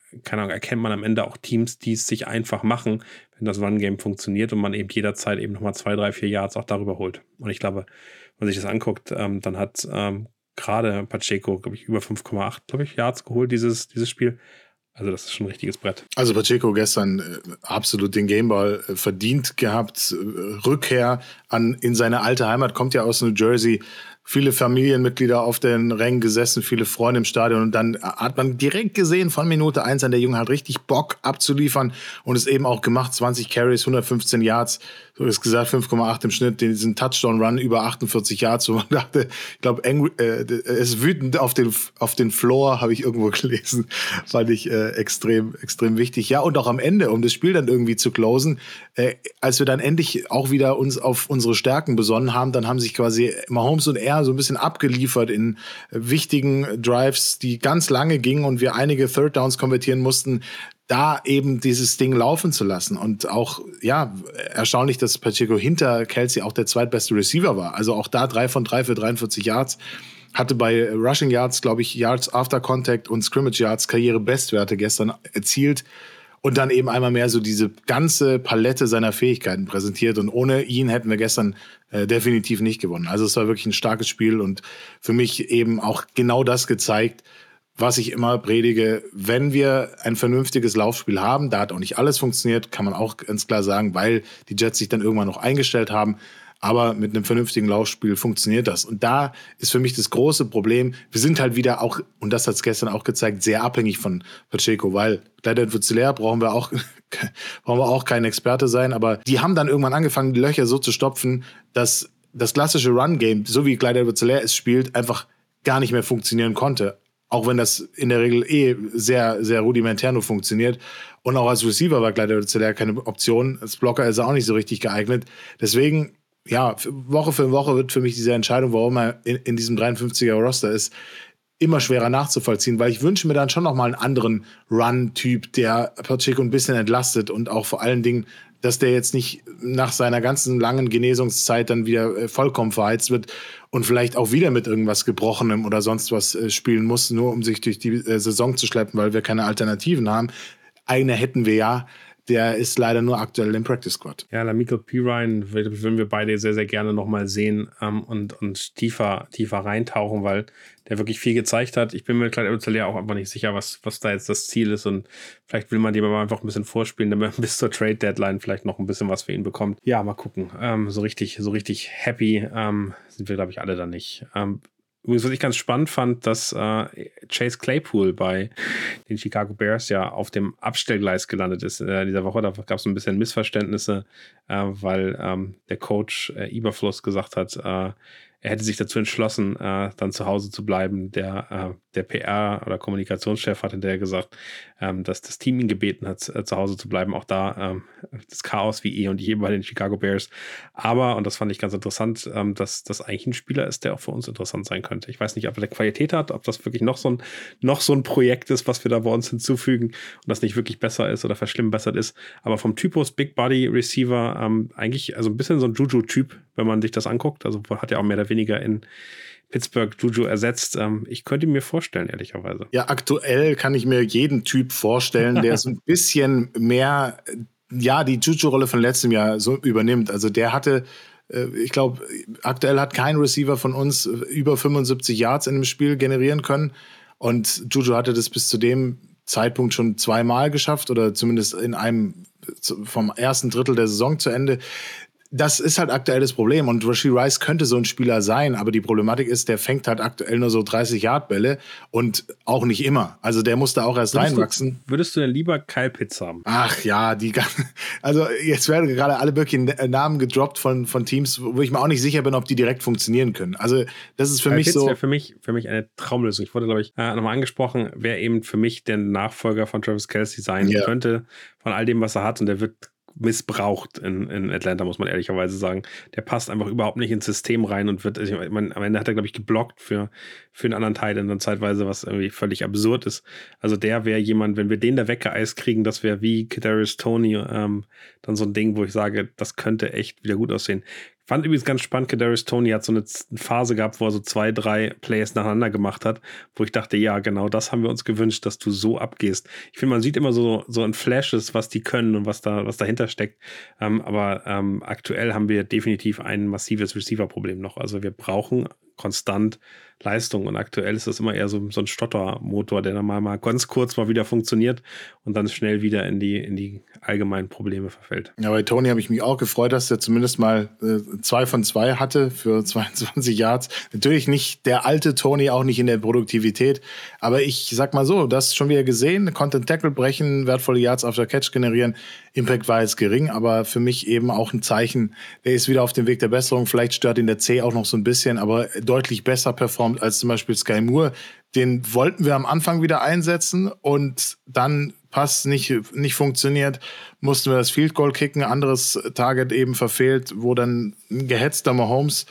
keine Ahnung, erkennt man am Ende auch Teams, die es sich einfach machen, wenn das Run-Game funktioniert und man eben jederzeit eben nochmal zwei, drei, vier Yards auch darüber holt. Und ich glaube, wenn man sich das anguckt, ähm, dann hat ähm, gerade Pacheco, glaube ich, über fünf Komma acht, glaube ich, Yards geholt, dieses, dieses Spiel. Also das ist schon ein richtiges Brett. Also Pacheco gestern äh, absolut den Gameball äh, verdient gehabt. Äh, Rückkehr an in seine alte Heimat, kommt ja aus New Jersey. Viele Familienmitglieder auf den Rängen gesessen, viele Freunde im Stadion. Und dann hat man direkt gesehen, von Minute eins an, der Junge hat richtig Bock abzuliefern und es eben auch gemacht. zwanzig Carries, hundertfünfzehn Yards, so ist gesagt, fünf Komma acht im Schnitt. Diesen Touchdown-Run über achtundvierzig Yards, wo man dachte, ich glaube, äh, er ist wütend auf den, auf den Floor, habe ich irgendwo gelesen. Fand ich äh, extrem, extrem wichtig. Ja, und auch am Ende, um das Spiel dann irgendwie zu closen, äh, als wir dann endlich auch wieder uns auf unsere Stärken besonnen haben, dann haben sich quasi Mahomes und er so ein bisschen abgeliefert in wichtigen Drives, die ganz lange gingen und wir einige Third Downs konvertieren mussten, da eben dieses Ding laufen zu lassen. Und auch, ja, erstaunlich, dass Pacheco hinter Kelsey auch der zweitbeste Receiver war. Also auch da drei von drei für dreiundvierzig Yards. Hatte bei Rushing Yards, glaube ich, Yards After Contact und Scrimmage Yards Karriere-Bestwerte gestern erzielt. Und dann eben einmal mehr so diese ganze Palette seiner Fähigkeiten präsentiert. Und ohne ihn hätten wir gestern äh, definitiv nicht gewonnen. Also es war wirklich ein starkes Spiel und für mich eben auch genau das gezeigt, was ich immer predige. Wenn wir ein vernünftiges Laufspiel haben, da hat auch nicht alles funktioniert, kann man auch ganz klar sagen, weil die Jets sich dann irgendwann noch eingestellt haben. Aber mit einem vernünftigen Laufspiel funktioniert das. Und da ist für mich das große Problem, wir sind halt wieder auch, und das hat es gestern auch gezeigt, sehr abhängig von Pacheco, weil Clyde Edwards-Helaire brauchen wir auch, brauchen wir auch kein Experte sein, aber die haben dann irgendwann angefangen, die Löcher so zu stopfen, dass das klassische Run-Game, so wie Clyde Edwards-Helaire es spielt, einfach gar nicht mehr funktionieren konnte. Auch wenn das in der Regel eh sehr, sehr rudimentär nur funktioniert. Und auch als Receiver war Clyde Edwards-Helaire keine Option. Als Blocker ist er auch nicht so richtig geeignet. Deswegen, ja, Woche für Woche wird für mich diese Entscheidung, warum er in, in diesem dreiundfünfziger-Roster ist, immer schwerer nachzuvollziehen, weil ich wünsche mir dann schon noch mal einen anderen Run-Typ, der Pacheco ein bisschen entlastet und auch vor allen Dingen, dass der jetzt nicht nach seiner ganzen langen Genesungszeit dann wieder vollkommen verheizt wird und vielleicht auch wieder mit irgendwas Gebrochenem oder sonst was spielen muss, nur um sich durch die Saison zu schleppen, weil wir keine Alternativen haben. Eine hätten wir ja. Der ist leider nur aktuell im Practice Squad. Ja, La'Mical Perine würden wir beide sehr, sehr gerne nochmal sehen ähm, und, und tiefer, tiefer reintauchen, weil der wirklich viel gezeigt hat. Ich bin mir Clyde Edwards-Helaire auch einfach nicht sicher, was, was da jetzt das Ziel ist und vielleicht will man dem aber einfach ein bisschen vorspielen, damit man bis zur Trade-Deadline vielleicht noch ein bisschen was für ihn bekommt. Ja, mal gucken. Ähm, so richtig, so richtig happy ähm, sind wir, glaube ich, alle da nicht. Ähm, Übrigens, was ich ganz spannend fand, dass äh, Chase Claypool bei den Chicago Bears ja auf dem Abstellgleis gelandet ist äh, dieser Woche. Da gab es ein bisschen Missverständnisse, äh, weil ähm, der Coach äh, Eberfluss gesagt hat, äh, er hätte sich dazu entschlossen, äh, dann zu Hause zu bleiben. Der, äh, der P R- oder Kommunikationschef hat hinterher gesagt, ähm, dass das Team ihn gebeten hat, äh, zu Hause zu bleiben. Auch da ähm, das Chaos wie eh und je bei den Chicago Bears. Aber, und das fand ich ganz interessant, ähm, dass das eigentlich ein Spieler ist, der auch für uns interessant sein könnte. Ich weiß nicht, ob er Qualität hat, ob das wirklich noch so ein, noch so ein Projekt ist, was wir da bei uns hinzufügen und das nicht wirklich besser ist oder verschlimmbessert ist. Aber vom Typus Big Body Receiver ähm, eigentlich, also ein bisschen so ein Juju-Typ, wenn man sich das anguckt. Also hat ja auch mehr oder weniger in Pittsburgh Juju ersetzt. Ähm, ich könnte mir vorstellen, ehrlicherweise. Ja, aktuell kann ich mir jeden Typ vorstellen, der so ein bisschen mehr, ja, die Juju-Rolle von letztem Jahr so übernimmt. Also der hatte, äh, ich glaube, aktuell hat kein Receiver von uns über fünfundsiebzig Yards in dem Spiel generieren können. Und Juju hatte das bis zu dem Zeitpunkt schon zweimal geschafft oder zumindest in einem vom ersten Drittel der Saison zu Ende. Das ist halt aktuell das Problem und Rashee Rice könnte so ein Spieler sein, aber die Problematik ist, der fängt halt aktuell nur so dreißig-Yard-Bälle und auch nicht immer. Also der muss da auch erst würdest reinwachsen. Du, würdest du denn lieber Kyle Pitts haben? Ach ja, die also jetzt werden gerade alle wirklich Namen gedroppt von, von Teams, wo ich mir auch nicht sicher bin, ob die direkt funktionieren können. Also das ist für Kyle mich Pitts so... wäre für mich, für mich eine Traumlösung. Ich wurde, glaube ich, äh, nochmal angesprochen, wer eben für mich der Nachfolger von Travis Kelce sein yeah. könnte, von all dem, was er hat und der wird missbraucht in, in Atlanta, muss man ehrlicherweise sagen. Der passt einfach überhaupt nicht ins System rein und wird, ich meine, am Ende hat er, glaube ich, geblockt für, für einen anderen Teil in der Zeitweise, was irgendwie völlig absurd ist. Also der wäre jemand, wenn wir den da weggeeist kriegen, das wäre wie Kadarius Toney, ähm, dann so ein Ding, wo ich sage, das könnte echt wieder gut aussehen. Fand übrigens ganz spannend, Kadarius Toney hat so eine Phase gehabt, wo er so zwei, drei Plays nacheinander gemacht hat, wo ich dachte, ja, genau das haben wir uns gewünscht, dass du so abgehst. Ich finde, man sieht immer so, so in Flashes, was die können und was da, was dahinter steckt. Ähm, aber ähm, aktuell haben wir definitiv ein massives Receiver-Problem noch. Also wir brauchen konstant Leistung und aktuell ist das immer eher so, so ein Stottermotor, der dann mal, mal ganz kurz mal wieder funktioniert und dann schnell wieder in die, in die allgemeinen Probleme verfällt. Ja, bei Toney habe ich mich auch gefreut, dass er zumindest mal äh, zwei von zwei hatte für zweiundzwanzig Yards. Natürlich nicht der alte Toney, auch nicht in der Produktivität, aber ich sag mal so, das schon wieder gesehen, konnte einen Tackle brechen, wertvolle Yards auf der Catch generieren. Impact war jetzt gering, aber für mich eben auch ein Zeichen, der ist wieder auf dem Weg der Besserung. Vielleicht stört ihn der C auch noch so ein bisschen, aber deutlich besser performt als zum Beispiel Sky Moore. Den wollten wir am Anfang wieder einsetzen und dann Pass nicht, nicht funktioniert, mussten wir das Field Goal kicken, anderes Target eben verfehlt, wo dann ein gehetzter Mahomes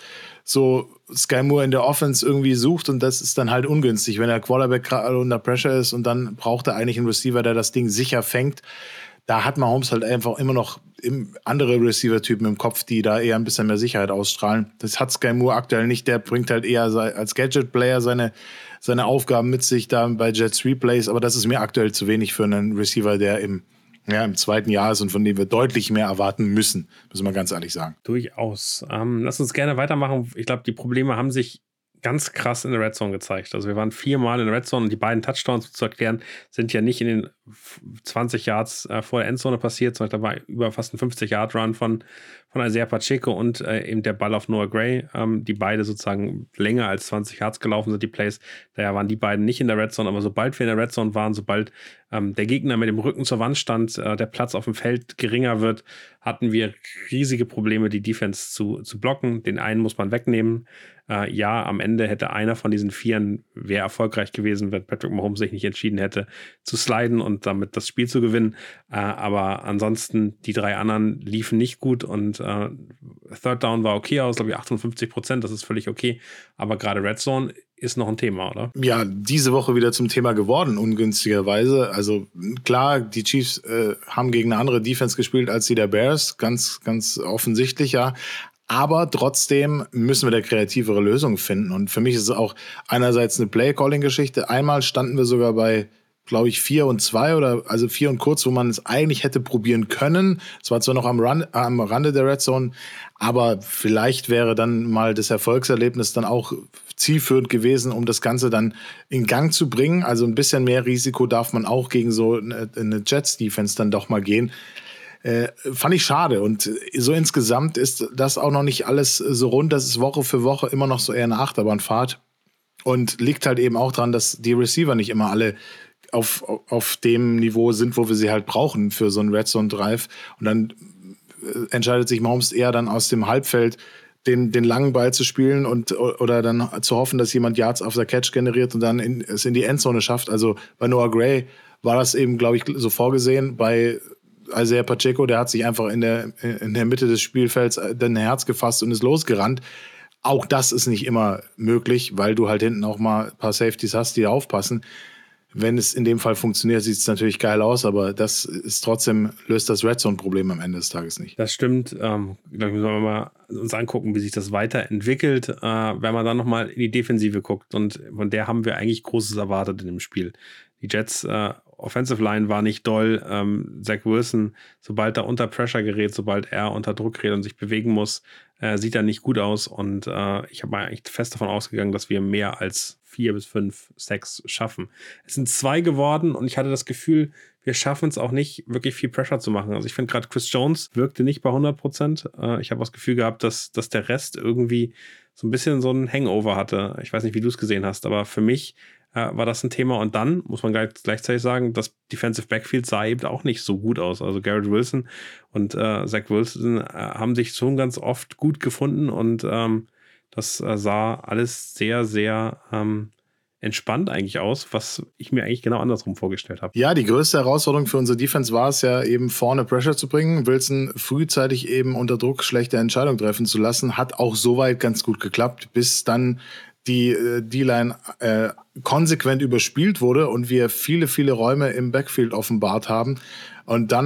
so Sky Moore in der Offense irgendwie sucht und das ist dann halt ungünstig, wenn der Quarterback gerade unter Pressure ist und dann braucht er eigentlich einen Receiver, der das Ding sicher fängt. Da hat Mahomes halt einfach immer noch andere Receiver-Typen im Kopf, die da eher ein bisschen mehr Sicherheit ausstrahlen. Das hat Sky Moore aktuell nicht. Der bringt halt eher als Gadget-Player seine, seine Aufgaben mit sich da bei Jets Replays. Aber das ist mir aktuell zu wenig für einen Receiver, der im, ja, im zweiten Jahr ist und von dem wir deutlich mehr erwarten müssen. Müssen wir ganz ehrlich sagen. Durchaus. Ähm, lass uns gerne weitermachen. Ich glaube, die Probleme haben sich ganz krass in der Red Zone gezeigt. Also wir waren viermal in der Red Zone und die beiden Touchdowns zu erklären, sind ja nicht in den zwanzig Yards äh, vor der Endzone passiert, sondern da war über fast ein fünfzig-Yard-Run von, von Isaiah Pacheco und äh, eben der Ball auf Noah Gray, ähm, die beide sozusagen länger als zwanzig Yards gelaufen sind, die Plays. Daher waren die beiden nicht in der Red Zone, aber sobald wir in der Red Zone waren, sobald ähm, der Gegner mit dem Rücken zur Wand stand, äh, der Platz auf dem Feld geringer wird, hatten wir riesige Probleme, die Defense zu, zu blocken. Den einen muss man wegnehmen. Äh, ja, am Ende hätte einer von diesen Vieren wäre erfolgreich gewesen, wenn Patrick Mahomes sich nicht entschieden hätte, zu sliden und damit das Spiel zu gewinnen. Äh, aber ansonsten, die drei anderen liefen nicht gut und äh, Third Down war okay aus, glaube ich, achtundfünfzig Prozent, das ist völlig okay. Aber gerade Red Zone ist noch ein Thema, oder? Ja, diese Woche wieder zum Thema geworden, ungünstigerweise. Also klar, die Chiefs äh, haben gegen eine andere Defense gespielt als die der Bears, ganz, ganz offensichtlich, ja. Aber trotzdem müssen wir da kreativere Lösungen finden. Und für mich ist es auch einerseits eine Play-Calling-Geschichte. Einmal standen wir sogar bei, glaube ich, vier und zwei oder also vier und kurz, wo man es eigentlich hätte probieren können. Es war zwar noch am, Run, am Rande der Red Zone, aber vielleicht wäre dann mal das Erfolgserlebnis dann auch zielführend gewesen, um das Ganze dann in Gang zu bringen. Also ein bisschen mehr Risiko darf man auch gegen so eine, eine Jets-Defense dann doch mal gehen. Äh, fand ich schade. Und so insgesamt ist das auch noch nicht alles so rund. Das ist Woche für Woche immer noch so eher eine Achterbahnfahrt. Und liegt halt eben auch daran, dass die Receiver nicht immer alle auf, auf dem Niveau sind, wo wir sie halt brauchen für so einen Red Zone Drive. Und dann entscheidet sich Mahomes eher dann aus dem Halbfeld den, den langen Ball zu spielen und oder dann zu hoffen, dass jemand Yards auf der Catch generiert und dann in, es in die Endzone schafft. Also bei Noah Gray war das eben, glaube ich, so vorgesehen. Bei Isaiah Pacheco, der hat sich einfach in der, in der Mitte des Spielfelds ein Herz gefasst und ist losgerannt. Auch das ist nicht immer möglich, weil du halt hinten auch mal ein paar Safeties hast, die aufpassen. Wenn es in dem Fall funktioniert, sieht es natürlich geil aus, aber das ist trotzdem, löst das Red Zone-Problem am Ende des Tages nicht. Das stimmt. Ähm, ich glaube, wir müssen mal uns angucken, wie sich das weiterentwickelt, äh, wenn man dann nochmal in die Defensive guckt. Und von der haben wir eigentlich Großes erwartet in dem Spiel. Die Jets äh, Offensive Line war nicht doll. Ähm, Zach Wilson, sobald er unter Pressure gerät, sobald er unter Druck gerät und sich bewegen muss, äh, sieht er nicht gut aus. Und äh, ich habe eigentlich fest davon ausgegangen, dass wir mehr als vier bis fünf Sacks schaffen. Es sind zwei geworden und ich hatte das Gefühl, wir schaffen es auch nicht, wirklich viel Pressure zu machen. Also ich finde gerade Chris Jones wirkte nicht bei hundert Prozent. Äh, ich habe das Gefühl gehabt, dass, dass der Rest irgendwie so ein bisschen so ein Hangover hatte. Ich weiß nicht, wie du es gesehen hast, aber für mich äh, war das ein Thema. Und dann muss man gleich, gleichzeitig sagen, das Defensive Backfield sah eben auch nicht so gut aus. Also Garrett Wilson und äh, Zach Wilson äh, haben sich schon ganz oft gut gefunden und ähm, das äh, sah alles sehr, sehr ähm, entspannt eigentlich aus, was ich mir eigentlich genau andersrum vorgestellt habe. Ja, die größte Herausforderung für unsere Defense war es ja eben vorne Pressure zu bringen, Wilson frühzeitig eben unter Druck schlechte Entscheidungen treffen zu lassen, hat auch soweit ganz gut geklappt, bis dann die äh, D-Line äh, konsequent überspielt wurde und wir viele, viele Räume im Backfield offenbart haben. Und dann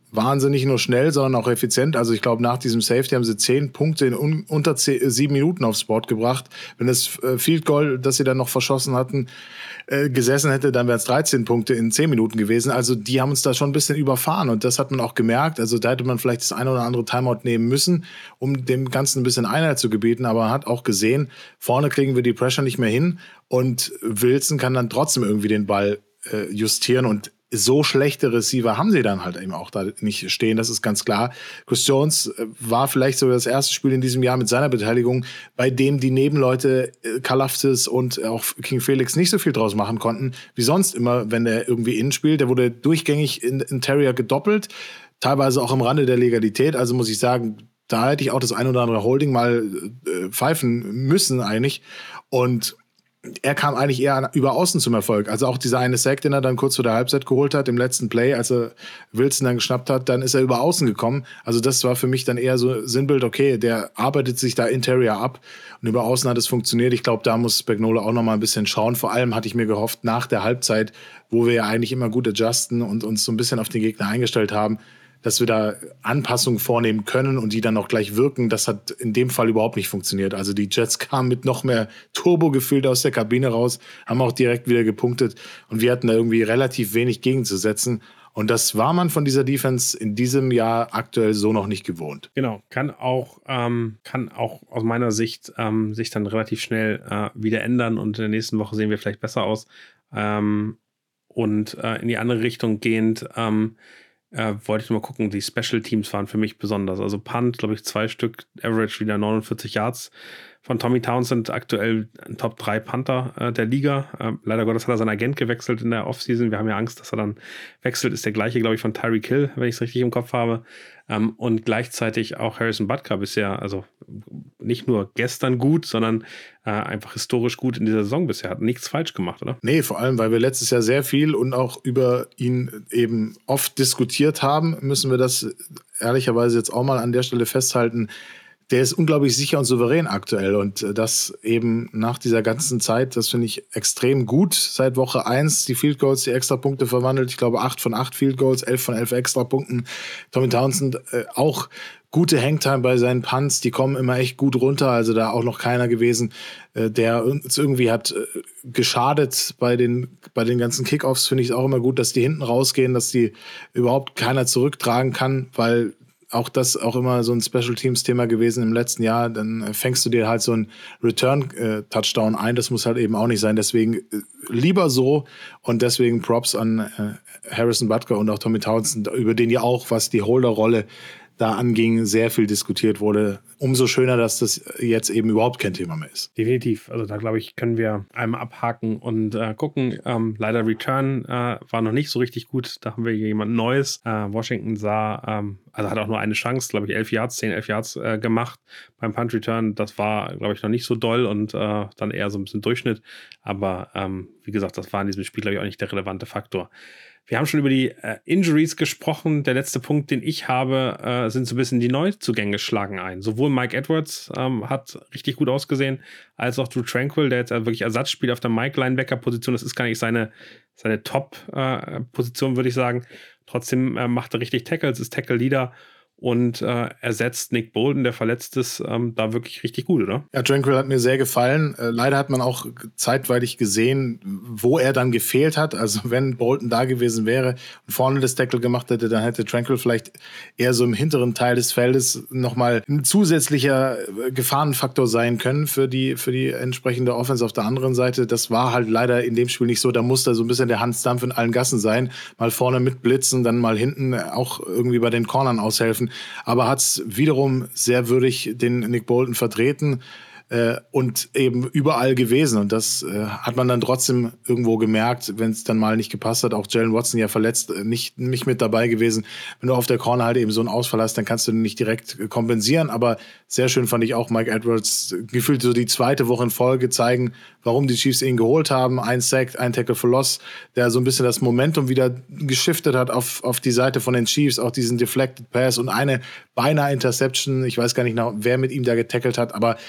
waren sie nicht nur schnell, sondern auch effizient. Also ich glaube, nach diesem Safety haben sie zehn Punkte in un- unter zehn, sieben Minuten aufs Board gebracht. Wenn das äh, Field Goal, das sie dann noch verschossen hatten, äh, gesessen hätte, dann wären es dreizehn Punkte in zehn Minuten gewesen. Also die haben uns da schon ein bisschen überfahren und das hat man auch gemerkt. Also da hätte man vielleicht das eine oder andere Timeout nehmen müssen, um dem Ganzen ein bisschen Einheit zu gebieten. Aber man hat auch gesehen, vorne kriegen wir die Pressure nicht mehr hin und Wilson kann dann trotzdem irgendwie den Ball äh, justieren und so schlechte Receiver haben sie dann halt eben auch da nicht stehen, das ist ganz klar. Chris Jones war vielleicht sogar das erste Spiel in diesem Jahr mit seiner Beteiligung, bei dem die Nebenleute Kalaftis und auch King Felix nicht so viel draus machen konnten, wie sonst immer, wenn der irgendwie innen spielt. Der wurde durchgängig in, in Terrier gedoppelt, teilweise auch am Rande der Legalität. Also muss ich sagen, da hätte ich auch das ein oder andere Holding mal äh, pfeifen müssen eigentlich. Und er kam eigentlich eher über außen zum Erfolg. Also auch dieser eine Sack, den er dann kurz vor der Halbzeit geholt hat, im letzten Play, als er Wilson dann geschnappt hat, dann ist er über außen gekommen. Also das war für mich dann eher so Sinnbild, okay, der arbeitet sich da interior ab und über außen hat es funktioniert. Ich glaube, da muss Spagnuolo auch noch mal ein bisschen schauen. Vor allem hatte ich mir gehofft, nach der Halbzeit, wo wir ja eigentlich immer gut adjusten und uns so ein bisschen auf den Gegner eingestellt haben, dass wir da Anpassungen vornehmen können und die dann auch gleich wirken. Das hat in dem Fall überhaupt nicht funktioniert. Also die Jets kamen mit noch mehr Turbo gefühlt aus der Kabine raus, haben auch direkt wieder gepunktet und wir hatten da irgendwie relativ wenig gegenzusetzen. Und das war man von dieser Defense in diesem Jahr aktuell so noch nicht gewohnt. Genau, kann auch, ähm, kann auch aus meiner Sicht ähm, sich dann relativ schnell äh, wieder ändern und in der nächsten Woche sehen wir vielleicht besser aus. Ähm, und äh, in die andere Richtung gehend, ähm, Äh, wollte ich nur mal gucken, die Special Teams waren für mich besonders. Also Punt, glaube ich, zwei Stück, Average wieder neunundvierzig Yards von Tommy Townsend, aktuell ein Top drei Panther äh, der Liga. Äh, leider Gottes hat er seinen Agent gewechselt in der Offseason. Wir haben ja Angst, dass er dann wechselt. Ist der gleiche, glaube ich, von Tyreek Hill, wenn ich es richtig im Kopf habe. Ähm, und gleichzeitig auch Harrison Butker bisher, also nicht nur gestern gut, sondern äh, einfach historisch gut in dieser Saison bisher. Hat nichts falsch gemacht, oder? Nee, vor allem, weil wir letztes Jahr sehr viel und auch über ihn eben oft diskutiert haben, müssen wir das ehrlicherweise jetzt auch mal an der Stelle festhalten. Der ist unglaublich sicher und souverän aktuell und das eben nach dieser ganzen Zeit, das finde ich extrem gut. Seit Woche eins die Field Goals, die Extrapunkte verwandelt. Ich glaube, acht von acht Field Goals, elf von elf Extrapunkten. Tommy Townsend äh, auch gute Hangtime bei seinen Punts, die kommen immer echt gut runter. Also da auch noch keiner gewesen, äh, der uns irgendwie hat äh, geschadet bei den, bei den ganzen Kickoffs. Finde ich es auch immer gut, dass die hinten rausgehen, dass die überhaupt keiner zurücktragen kann, weil auch das auch immer so ein Special-Teams-Thema gewesen im letzten Jahr. Dann fängst du dir halt so einen Return-Touchdown ein. Das muss halt eben auch nicht sein. Deswegen äh, lieber so und deswegen Props an äh, Harrison Butker und auch Tommy Townsend, über den ja auch, was die Holder-Rolle da anging, sehr viel diskutiert wurde. Umso schöner, dass das jetzt eben überhaupt kein Thema mehr ist. Definitiv. Also da, glaube ich, können wir einmal abhaken und äh, gucken. Ähm, leider Return äh, war noch nicht so richtig gut. Da haben wir jemand Neues. Äh, Washington sah, ähm, also hat auch nur eine Chance, glaube ich, elf Yards, zehn, elf Yards äh, gemacht beim Punt Return. Das war, glaube ich, noch nicht so doll und äh, dann eher so ein bisschen Durchschnitt. Aber ähm, wie gesagt, das war in diesem Spiel, glaube ich, auch nicht der relevante Faktor. Wir haben schon über die äh, Injuries gesprochen. Der letzte Punkt, den ich habe, äh, sind so ein bisschen die Neuzugänge schlagen ein. Sowohl Mike Edwards ähm, hat richtig gut ausgesehen, als auch Drew Tranquil, der jetzt äh, wirklich Ersatz spielt auf der Mike-Linebacker-Position. Das ist gar nicht seine, seine Top-Position, äh, würde ich sagen. Trotzdem äh, macht er richtig Tackles, ist Tackle-Leader und äh, ersetzt Nick Bolton, der verletzt ist, ähm, da wirklich richtig gut, oder? Ja, Tranquil hat mir sehr gefallen. Äh, leider hat man auch zeitweilig gesehen, wo er dann gefehlt hat. Also wenn Bolton da gewesen wäre und vorne das Tackle gemacht hätte, dann hätte Tranquil vielleicht eher so im hinteren Teil des Feldes nochmal ein zusätzlicher Gefahrenfaktor sein können für die, für die entsprechende Offense auf der anderen Seite. Das war halt leider in dem Spiel nicht so. Da musste so ein bisschen der Hans Dampf in allen Gassen sein. Mal vorne mitblitzen, dann mal hinten auch irgendwie bei den Cornern aushelfen. Aber hat es wiederum sehr würdig den Nick Bolton vertreten äh, und eben überall gewesen. Und das äh, hat man dann trotzdem irgendwo gemerkt, wenn es dann mal nicht gepasst hat. Auch Jalen Watson ja verletzt, äh, nicht, nicht mit dabei gewesen. Wenn du auf der Corner halt eben so einen Ausfall hast, dann kannst du den nicht direkt kompensieren. Aber sehr schön fand ich auch Mike Edwards gefühlt so die zweite Woche in Folge zeigen, warum die Chiefs ihn geholt haben. Ein Sack, ein Tackle for Loss, der so ein bisschen das Momentum wieder geschiftet hat auf, auf die Seite von den Chiefs. Auch diesen Deflected Pass und eine beinahe Interception. Ich weiß gar nicht, wer mit ihm da getackelt hat, aber wenn der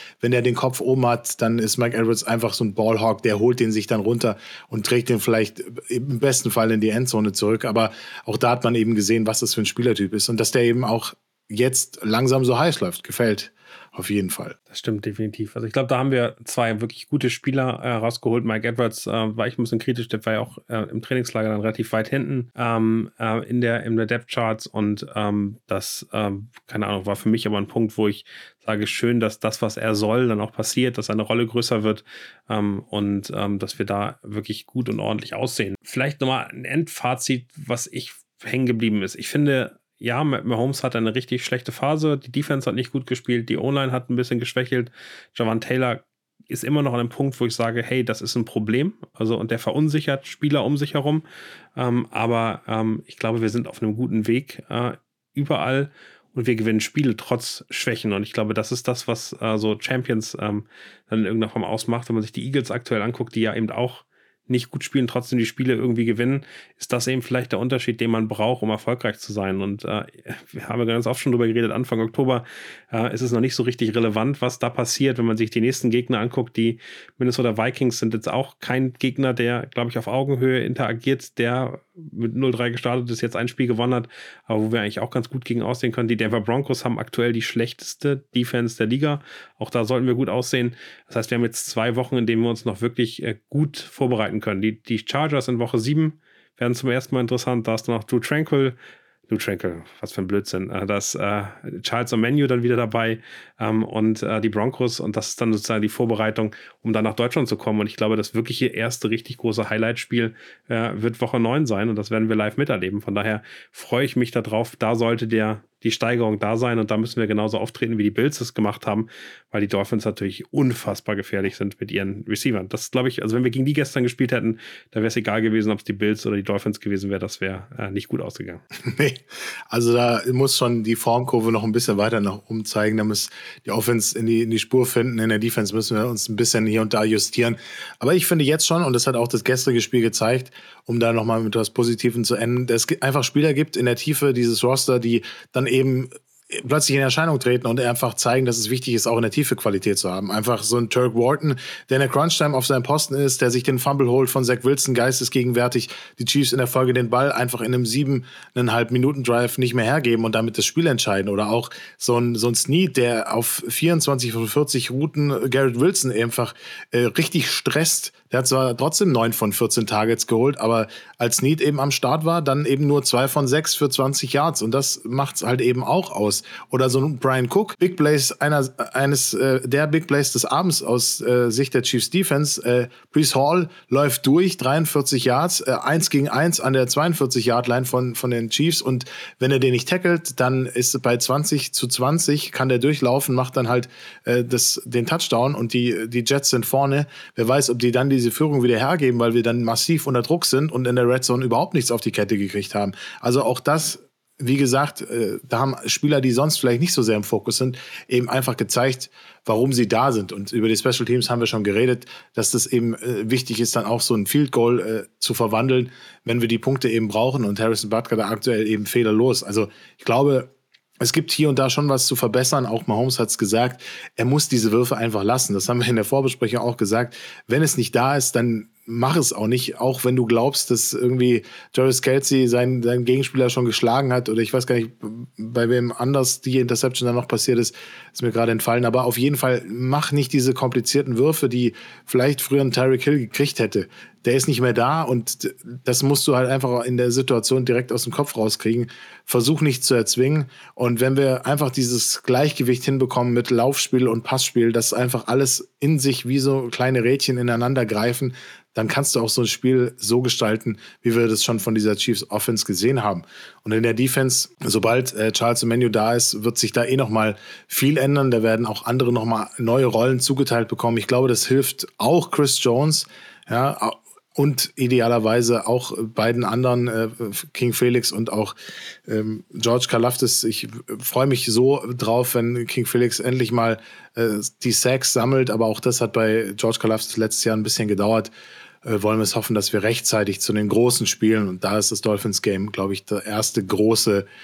den Kopf oben hat, dann ist Mike Edwards einfach so ein Ballhawk, der holt den sich dann runter und trägt den vielleicht im besten Fall in die Endzone zurück. Aber auch da hat man eben gesehen, was das für ein Spielertyp ist und dass der eben auch jetzt langsam so heiß läuft. Gefällt auf jeden Fall. Das stimmt definitiv. Also ich glaube, da haben wir zwei wirklich gute Spieler äh, rausgeholt. Mike Edwards äh, war ich ein bisschen kritisch, der war ja auch äh, im Trainingslager dann relativ weit hinten ähm, äh, in der, in der Depth-Charts und ähm, das, ähm, keine Ahnung, war für mich aber ein Punkt, wo ich sage, schön, dass das, was er soll, dann auch passiert, dass seine Rolle größer wird ähm, und ähm, dass wir da wirklich gut und ordentlich aussehen. Vielleicht nochmal ein Endfazit, was ich hängen geblieben ist. Ich finde, ja, Mahomes hat eine richtig schlechte Phase. Die Defense hat nicht gut gespielt. Die O-Line hat ein bisschen geschwächelt. Javon Taylor ist immer noch an einem Punkt, wo ich sage, hey, das ist ein Problem. Also, und der verunsichert Spieler um sich herum. Ähm, aber ähm, ich glaube, wir sind auf einem guten Weg äh, überall und wir gewinnen Spiele trotz Schwächen. Und ich glaube, das ist das, was äh, so Champions ähm, dann in irgendeiner Form ausmacht. Wenn man sich die Eagles aktuell anguckt, die ja eben auch nicht gut spielen, trotzdem die Spiele irgendwie gewinnen, ist das eben vielleicht der Unterschied, den man braucht, um erfolgreich zu sein. Und äh, wir haben ja ganz oft schon drüber geredet, Anfang Oktober äh, ist es noch nicht so richtig relevant, was da passiert, wenn man sich die nächsten Gegner anguckt. Die Minnesota Vikings sind jetzt auch kein Gegner, der, glaube ich, auf Augenhöhe interagiert, der mit null drei gestartet ist, jetzt ein Spiel gewonnen hat, aber wo wir eigentlich auch ganz gut gegen aussehen können. Die Denver Broncos haben aktuell die schlechteste Defense der Liga. Auch da sollten wir gut aussehen. Das heißt, wir haben jetzt zwei Wochen, in denen wir uns noch wirklich äh, gut vorbereiten können. Die, die Chargers in Woche sieben werden zum ersten Mal interessant. Da ist noch Drew Tranquil. Drew Tranquil, was für ein Blödsinn. Da ist äh, Charles Omenihu dann wieder dabei ähm, und äh, die Broncos. Und das ist dann sozusagen die Vorbereitung, um dann nach Deutschland zu kommen. Und ich glaube, das wirkliche erste richtig große Highlight-Spiel äh, wird Woche neun sein. Und das werden wir live miterleben. Von daher freue ich mich darauf. Da sollte der die Steigerung da sein und da müssen wir genauso auftreten, wie die Bills es gemacht haben, weil die Dolphins natürlich unfassbar gefährlich sind mit ihren Receivern. Das glaube ich, also wenn wir gegen die gestern gespielt hätten, da wäre es egal gewesen, ob es die Bills oder die Dolphins gewesen wäre, das wäre äh, nicht gut ausgegangen. Nee, also da muss schon die Formkurve noch ein bisschen weiter nach oben zeigen, da muss die Offense in die, in die Spur finden, in der Defense müssen wir uns ein bisschen hier und da justieren. Aber ich finde jetzt schon, und das hat auch das gestrige Spiel gezeigt, um da nochmal mit etwas Positivem zu enden, dass es einfach Spieler gibt in der Tiefe dieses Roster, die dann eben plötzlich in Erscheinung treten und einfach zeigen, dass es wichtig ist, auch in der Tiefe Qualität zu haben. Einfach so ein Turk Wharton, der in der Crunch-Time auf seinem Posten ist, der sich den Fumble holt von Zach Wilson, geistesgegenwärtig, die Chiefs in der Folge den Ball einfach in einem siebeneinhalb Minuten Drive nicht mehr hergeben und damit das Spiel entscheiden. Oder auch so ein, so ein Snead, der auf vierundzwanzig von vierzig Routen Garrett Wilson einfach äh, richtig stresst. Der hat zwar trotzdem neun von vierzehn Targets geholt, aber als Snead eben am Start war, dann eben nur zwei von sechs für zwanzig Yards. Und das macht's halt eben auch aus. Oder so ein Brian Cook, Big Plays, einer, eines äh, der Big Plays des Abends aus äh, Sicht der Chiefs Defense. Äh, Breece Hall läuft durch, dreiundvierzig Yards, äh, eins gegen eins an der zweiundvierzig-Yard-Line von, von den Chiefs. Und wenn er den nicht tackelt, dann ist bei zwanzig zu zwanzig, kann der durchlaufen, macht dann halt äh, das, den Touchdown und die, die Jets sind vorne. Wer weiß, ob die dann diese Führung wieder hergeben, weil wir dann massiv unter Druck sind und in der Red Zone überhaupt nichts auf die Kette gekriegt haben. Also auch das, wie gesagt, äh, da haben Spieler, die sonst vielleicht nicht so sehr im Fokus sind, eben einfach gezeigt, warum sie da sind. Und über die Special Teams haben wir schon geredet, dass das eben äh, wichtig ist, dann auch so ein Field Goal äh, zu verwandeln, wenn wir die Punkte eben brauchen. Und Harrison Butker da aktuell eben fehlerlos. Also ich glaube, es gibt hier und da schon was zu verbessern. Auch Mahomes hat es gesagt, er muss diese Würfe einfach lassen. Das haben wir in der Vorbesprechung auch gesagt. Wenn es nicht da ist, dann mach es auch nicht. Auch wenn du glaubst, dass irgendwie Travis Kelce seinen, seinen Gegenspieler schon geschlagen hat oder ich weiß gar nicht, bei wem anders die Interception dann noch passiert ist, ist mir gerade entfallen. Aber auf jeden Fall mach nicht diese komplizierten Würfe, die vielleicht früher ein Tyreek Hill gekriegt hätte. Der ist nicht mehr da und das musst du halt einfach in der Situation direkt aus dem Kopf rauskriegen. Versuch nicht zu erzwingen. Und wenn wir einfach dieses Gleichgewicht hinbekommen mit Laufspiel und Passspiel, dass einfach alles in sich wie so kleine Rädchen ineinander greifen, dann kannst du auch so ein Spiel so gestalten, wie wir das schon von dieser Chiefs Offense gesehen haben. Und in der Defense, sobald äh, Charles Omenihu da ist, wird sich da eh noch mal viel ändern. Da werden auch andere noch mal neue Rollen zugeteilt bekommen. Ich glaube, das hilft auch Chris Jones, ja, und idealerweise auch beiden anderen, äh, King Felix und auch ähm, George Karlaftis. Ich äh, freue mich so drauf, wenn King Felix endlich mal äh, die Sacks sammelt. Aber auch das hat bei George Karlaftis letztes Jahr ein bisschen gedauert. Äh, wollen wir es hoffen, dass wir rechtzeitig zu den großen Spielen, und da ist das Dolphins-Game, glaube ich, der erste große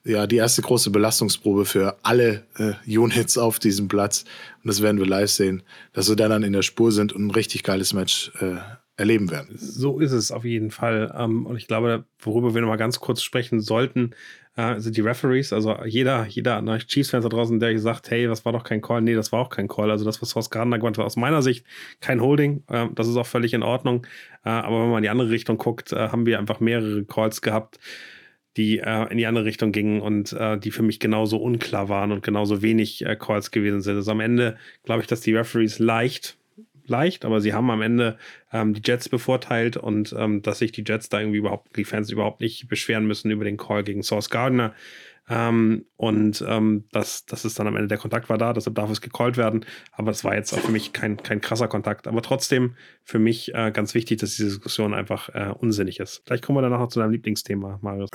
ja, die erste große Belastungsprobe für alle äh, Units auf diesem Platz. Und das werden wir live sehen, dass wir dann in der Spur sind und ein richtig geiles Match äh, erleben werden. So ist es auf jeden Fall. Ähm, und ich glaube, worüber wir noch mal ganz kurz sprechen sollten, äh, sind die Referees. Also jeder, jeder Chiefs-Fans da draußen, der sagt, hey, das war doch kein Call. Nee, das war auch kein Call. Also das, was Sauce Gardner gemacht hat, aus meiner Sicht kein Holding. Äh, das ist auch völlig in Ordnung. Äh, aber wenn man in die andere Richtung guckt, äh, haben wir einfach mehrere Calls gehabt, die äh, in die andere Richtung gingen und äh, die für mich genauso unklar waren und genauso wenig äh, Calls gewesen sind. Also am Ende glaube ich, dass die Referees leicht leicht, aber sie haben am Ende ähm, die Jets bevorteilt und ähm, dass sich die Jets da irgendwie überhaupt, die Fans überhaupt nicht beschweren müssen über den Call gegen Sauce Gardner. Ähm, und ähm, dass das ist dann am Ende der Kontakt war da, deshalb darf es gecallt werden. Aber es war jetzt auch für mich kein, kein krasser Kontakt. Aber trotzdem für mich äh, ganz wichtig, dass diese Diskussion einfach äh, unsinnig ist. Vielleicht kommen wir danach noch zu deinem Lieblingsthema, Marius.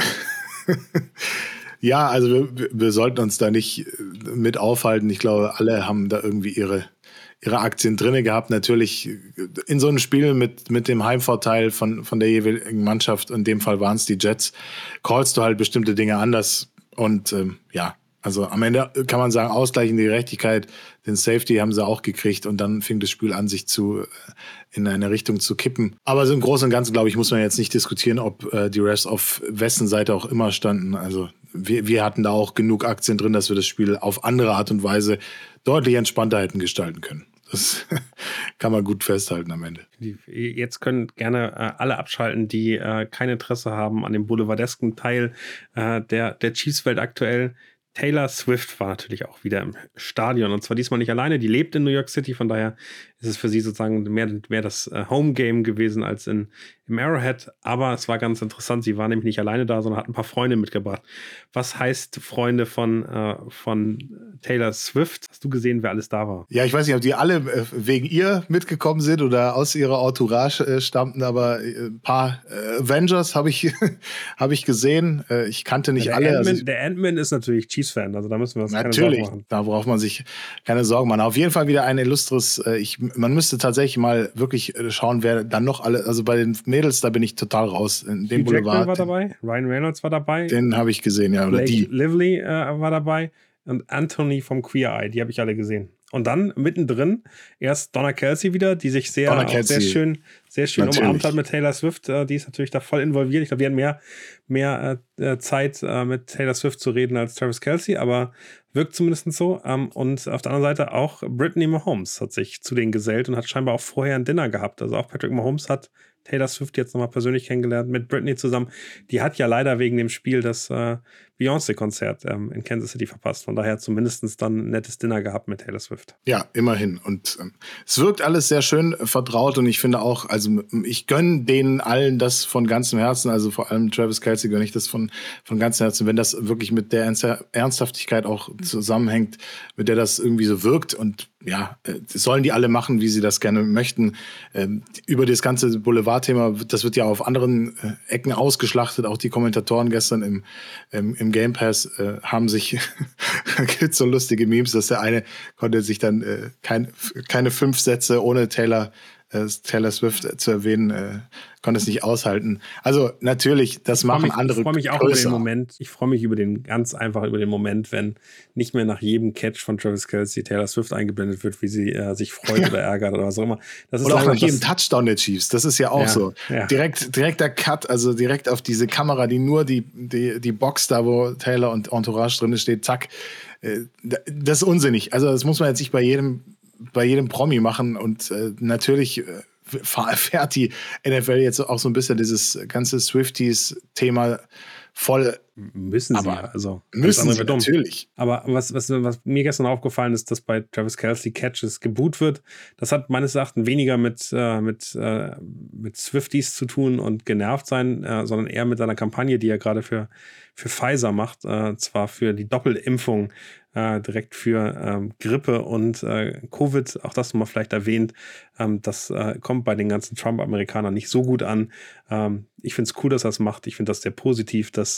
Ja, also wir, wir sollten uns da nicht mit aufhalten. Ich glaube, alle haben da irgendwie ihre ihre Aktien drinne gehabt. Natürlich in so einem Spiel mit, mit dem Heimvorteil von, von der jeweiligen Mannschaft, in dem Fall waren es die Jets, callst du halt bestimmte Dinge anders. Und ähm, ja, also am Ende kann man sagen, ausgleichende Gerechtigkeit, den Safety haben sie auch gekriegt und dann fing das Spiel an, sich zu in eine Richtung zu kippen. Aber so im Großen und Ganzen, glaube ich, muss man jetzt nicht diskutieren, ob äh, die Refs auf wessen Seite auch immer standen. Also wir, wir hatten da auch genug Aktien drin, dass wir das Spiel auf andere Art und Weise deutlich entspannter hätten gestalten können. Das kann man gut festhalten am Ende. Jetzt können gerne äh, alle abschalten, die äh, kein Interesse haben an dem boulevardesken Teil äh, der, der Chiefs-Welt aktuell. Taylor Swift war natürlich auch wieder im Stadion und zwar diesmal nicht alleine, die lebt in New York City, von daher ist es für sie sozusagen mehr, mehr das äh, Home-Game gewesen als in, im Arrowhead, aber es war ganz interessant, sie war nämlich nicht alleine da, sondern hat ein paar Freunde mitgebracht. Was heißt Freunde von, äh, von Taylor Swift? Hast du gesehen, wer alles da war? Ja, ich weiß nicht, ob die alle äh, wegen ihr mitgekommen sind oder aus ihrer Entourage äh, stammten, aber ein paar äh, Avengers habe ich, hab ich gesehen. Äh, ich kannte nicht ja, alle. Ant-Man, also, der Ant-Man ist natürlich Chiefs-Fan, also da müssen wir uns natürlich, keine Sorgen machen. Da braucht man sich keine Sorgen machen. Auf jeden Fall wieder ein illustres, äh, ich, man müsste tatsächlich mal wirklich äh, schauen, wer dann noch alle, also bei den Mädels, da bin ich total raus. In dem Hugh Boulevard. Jackman war dabei, Ryan Reynolds war dabei. Den habe ich gesehen, ja. Oder Blake die. Lively äh, war dabei und Anthony vom Queer Eye, die habe ich alle gesehen. Und dann mittendrin erst Donna Kelsey wieder, die sich sehr, auch sehr schön, sehr schön umarmt hat mit Taylor Swift. Äh, die ist natürlich da voll involviert. Ich glaube, die hatten mehr, mehr äh, Zeit äh, mit Taylor Swift zu reden als Travis Kelce, aber wirkt zumindest so. Ähm, und auf der anderen Seite auch Brittany Mahomes hat sich zu denen gesellt und hat scheinbar auch vorher ein Dinner gehabt. Also auch Patrick Mahomes hat Taylor Swift jetzt nochmal persönlich kennengelernt mit Britney zusammen. Die hat ja leider wegen dem Spiel das äh, Beyoncé-Konzert ähm, in Kansas City verpasst. Von daher zumindest dann ein nettes Dinner gehabt mit Taylor Swift. Ja, immerhin. Und ähm, es wirkt alles sehr schön vertraut und ich finde auch, also ich gönne denen allen das von ganzem Herzen, also vor allem Travis Kelce gönne ich das von, von ganzem Herzen, wenn das wirklich mit der Ernsthaftigkeit auch zusammenhängt, mit der das irgendwie so wirkt und ja, äh, sollen die alle machen, wie sie das gerne möchten. Ähm, über das ganze Boulevard-Thema, das wird ja auf anderen äh, Ecken ausgeschlachtet. Auch die Kommentatoren gestern im, im, im Game Pass äh, haben sich, da gibt so lustige Memes, dass der eine konnte sich dann äh, kein, keine fünf Sätze ohne Taylor äh, Taylor Swift äh, zu erwähnen, äh, konnte es nicht aushalten. Also natürlich, das machen mich, andere. Ich freue mich auch größer. über den Moment. Ich freue mich über den, ganz einfach über den Moment, wenn nicht mehr nach jedem Catch von Travis Kelce Taylor Swift eingeblendet wird, wie sie äh, sich freut ja. oder ärgert oder was auch immer. Das ist oder auch nach jedem Touchdown der Chiefs. Das ist ja auch ja, so. Ja. Direkt, direkter Cut, also direkt auf diese Kamera, die nur die, die, die Box da, wo Taylor und Entourage drin steht, zack. Äh, das ist unsinnig. Also das muss man jetzt nicht bei jedem bei jedem Promi machen und äh, natürlich äh, erfährt die N F L jetzt auch so ein bisschen dieses ganze Swifties-Thema voll. Müssen sie, aber also müssen sie natürlich. Aber was, was, was mir gestern aufgefallen ist, dass bei Travis Kelce Catches geboot wird, das hat meines Erachtens weniger mit, äh, mit, äh, mit Swifties zu tun und genervt sein, äh, sondern eher mit seiner Kampagne, die er gerade für, für Pfizer macht, äh, zwar für die Doppelimpfung, äh, direkt für ähm, Grippe und äh, Covid, auch das nochmal vielleicht erwähnt, ähm, das äh, kommt bei den ganzen Trump-Amerikanern nicht so gut an. Ähm, ich finde es cool, dass er es macht. Ich finde das sehr positiv, dass er sich da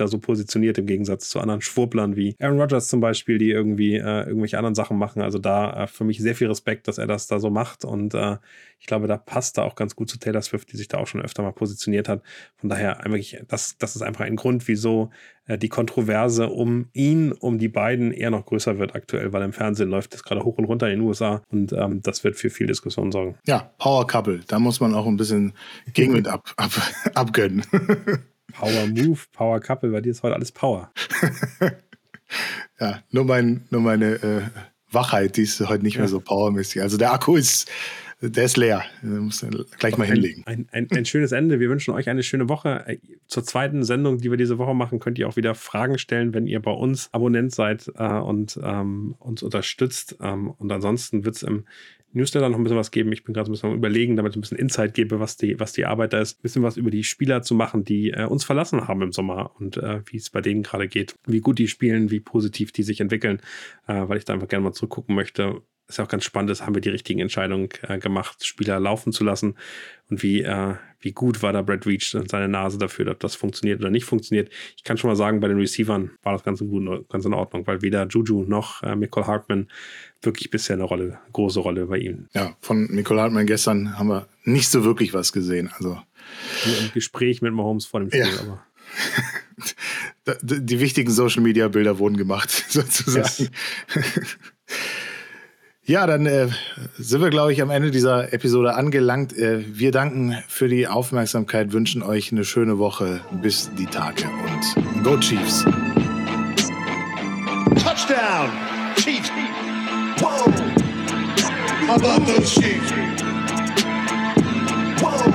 da so positioniert im Gegensatz zu anderen Schwurblern wie Aaron Rodgers zum Beispiel, die irgendwie äh, irgendwelche anderen Sachen machen. Also da äh, für mich sehr viel Respekt, dass er das da so macht und äh, ich glaube, da passt er auch ganz gut zu Taylor Swift, die sich da auch schon öfter mal positioniert hat. Von daher, wirklich, das, das ist einfach ein Grund, wieso äh, die Kontroverse um ihn, um die beiden eher noch größer wird aktuell, weil im Fernsehen läuft das gerade hoch und runter in den U S A und ähm, das wird für viel Diskussion sorgen. Ja, Power Couple, da muss man auch ein bisschen Gegenwind ab, ab, abgönnen. Power Move, Power Couple, bei dir ist heute alles Power. Ja, nur, mein, nur meine äh, Wachheit, die ist heute nicht ja. mehr so powermäßig. Also der Akku ist, der ist leer. Den muss man gleich mal ein, hinlegen. Ein, ein, ein schönes Ende. Wir wünschen euch eine schöne Woche. Zur zweiten Sendung, die wir diese Woche machen, könnt ihr auch wieder Fragen stellen, wenn ihr bei uns Abonnent seid äh, und ähm, uns unterstützt. Ähm, und ansonsten wird es im Newsletter noch ein bisschen was geben. Ich bin gerade so ein bisschen am Überlegen, damit ich ein bisschen Insight gebe, was die, was die Arbeit da ist. Ein bisschen was über die Spieler zu machen, die äh, uns verlassen haben im Sommer und äh, wie es bei denen gerade geht. Wie gut die spielen, wie positiv die sich entwickeln, äh, weil ich da einfach gerne mal zurückgucken möchte. Ist ja auch ganz spannend, haben wir die richtigen Entscheidungen äh, gemacht, Spieler laufen zu lassen und wie, äh, wie gut war da Brad Veach und seine Nase dafür, ob das funktioniert oder nicht funktioniert. Ich kann schon mal sagen, bei den Receivern war das ganz, gut, ganz in Ordnung, weil weder Juju noch äh, Mecole Hardman wirklich bisher eine Rolle, große Rolle bei ihm. Ja, von Mecole Hardman gestern haben wir nicht so wirklich was gesehen. Also nur im Gespräch mit Mahomes vor dem Spiel, ja. aber die wichtigen Social-Media-Bilder wurden gemacht, sozusagen. Yes. Ja, dann äh, sind wir, glaube ich, am Ende dieser Episode angelangt. Äh, wir danken für die Aufmerksamkeit, wünschen euch eine schöne Woche bis die Tage und Go Chiefs! Touchdown! Chiefs! Whoa! How about those Chiefs? Whoa!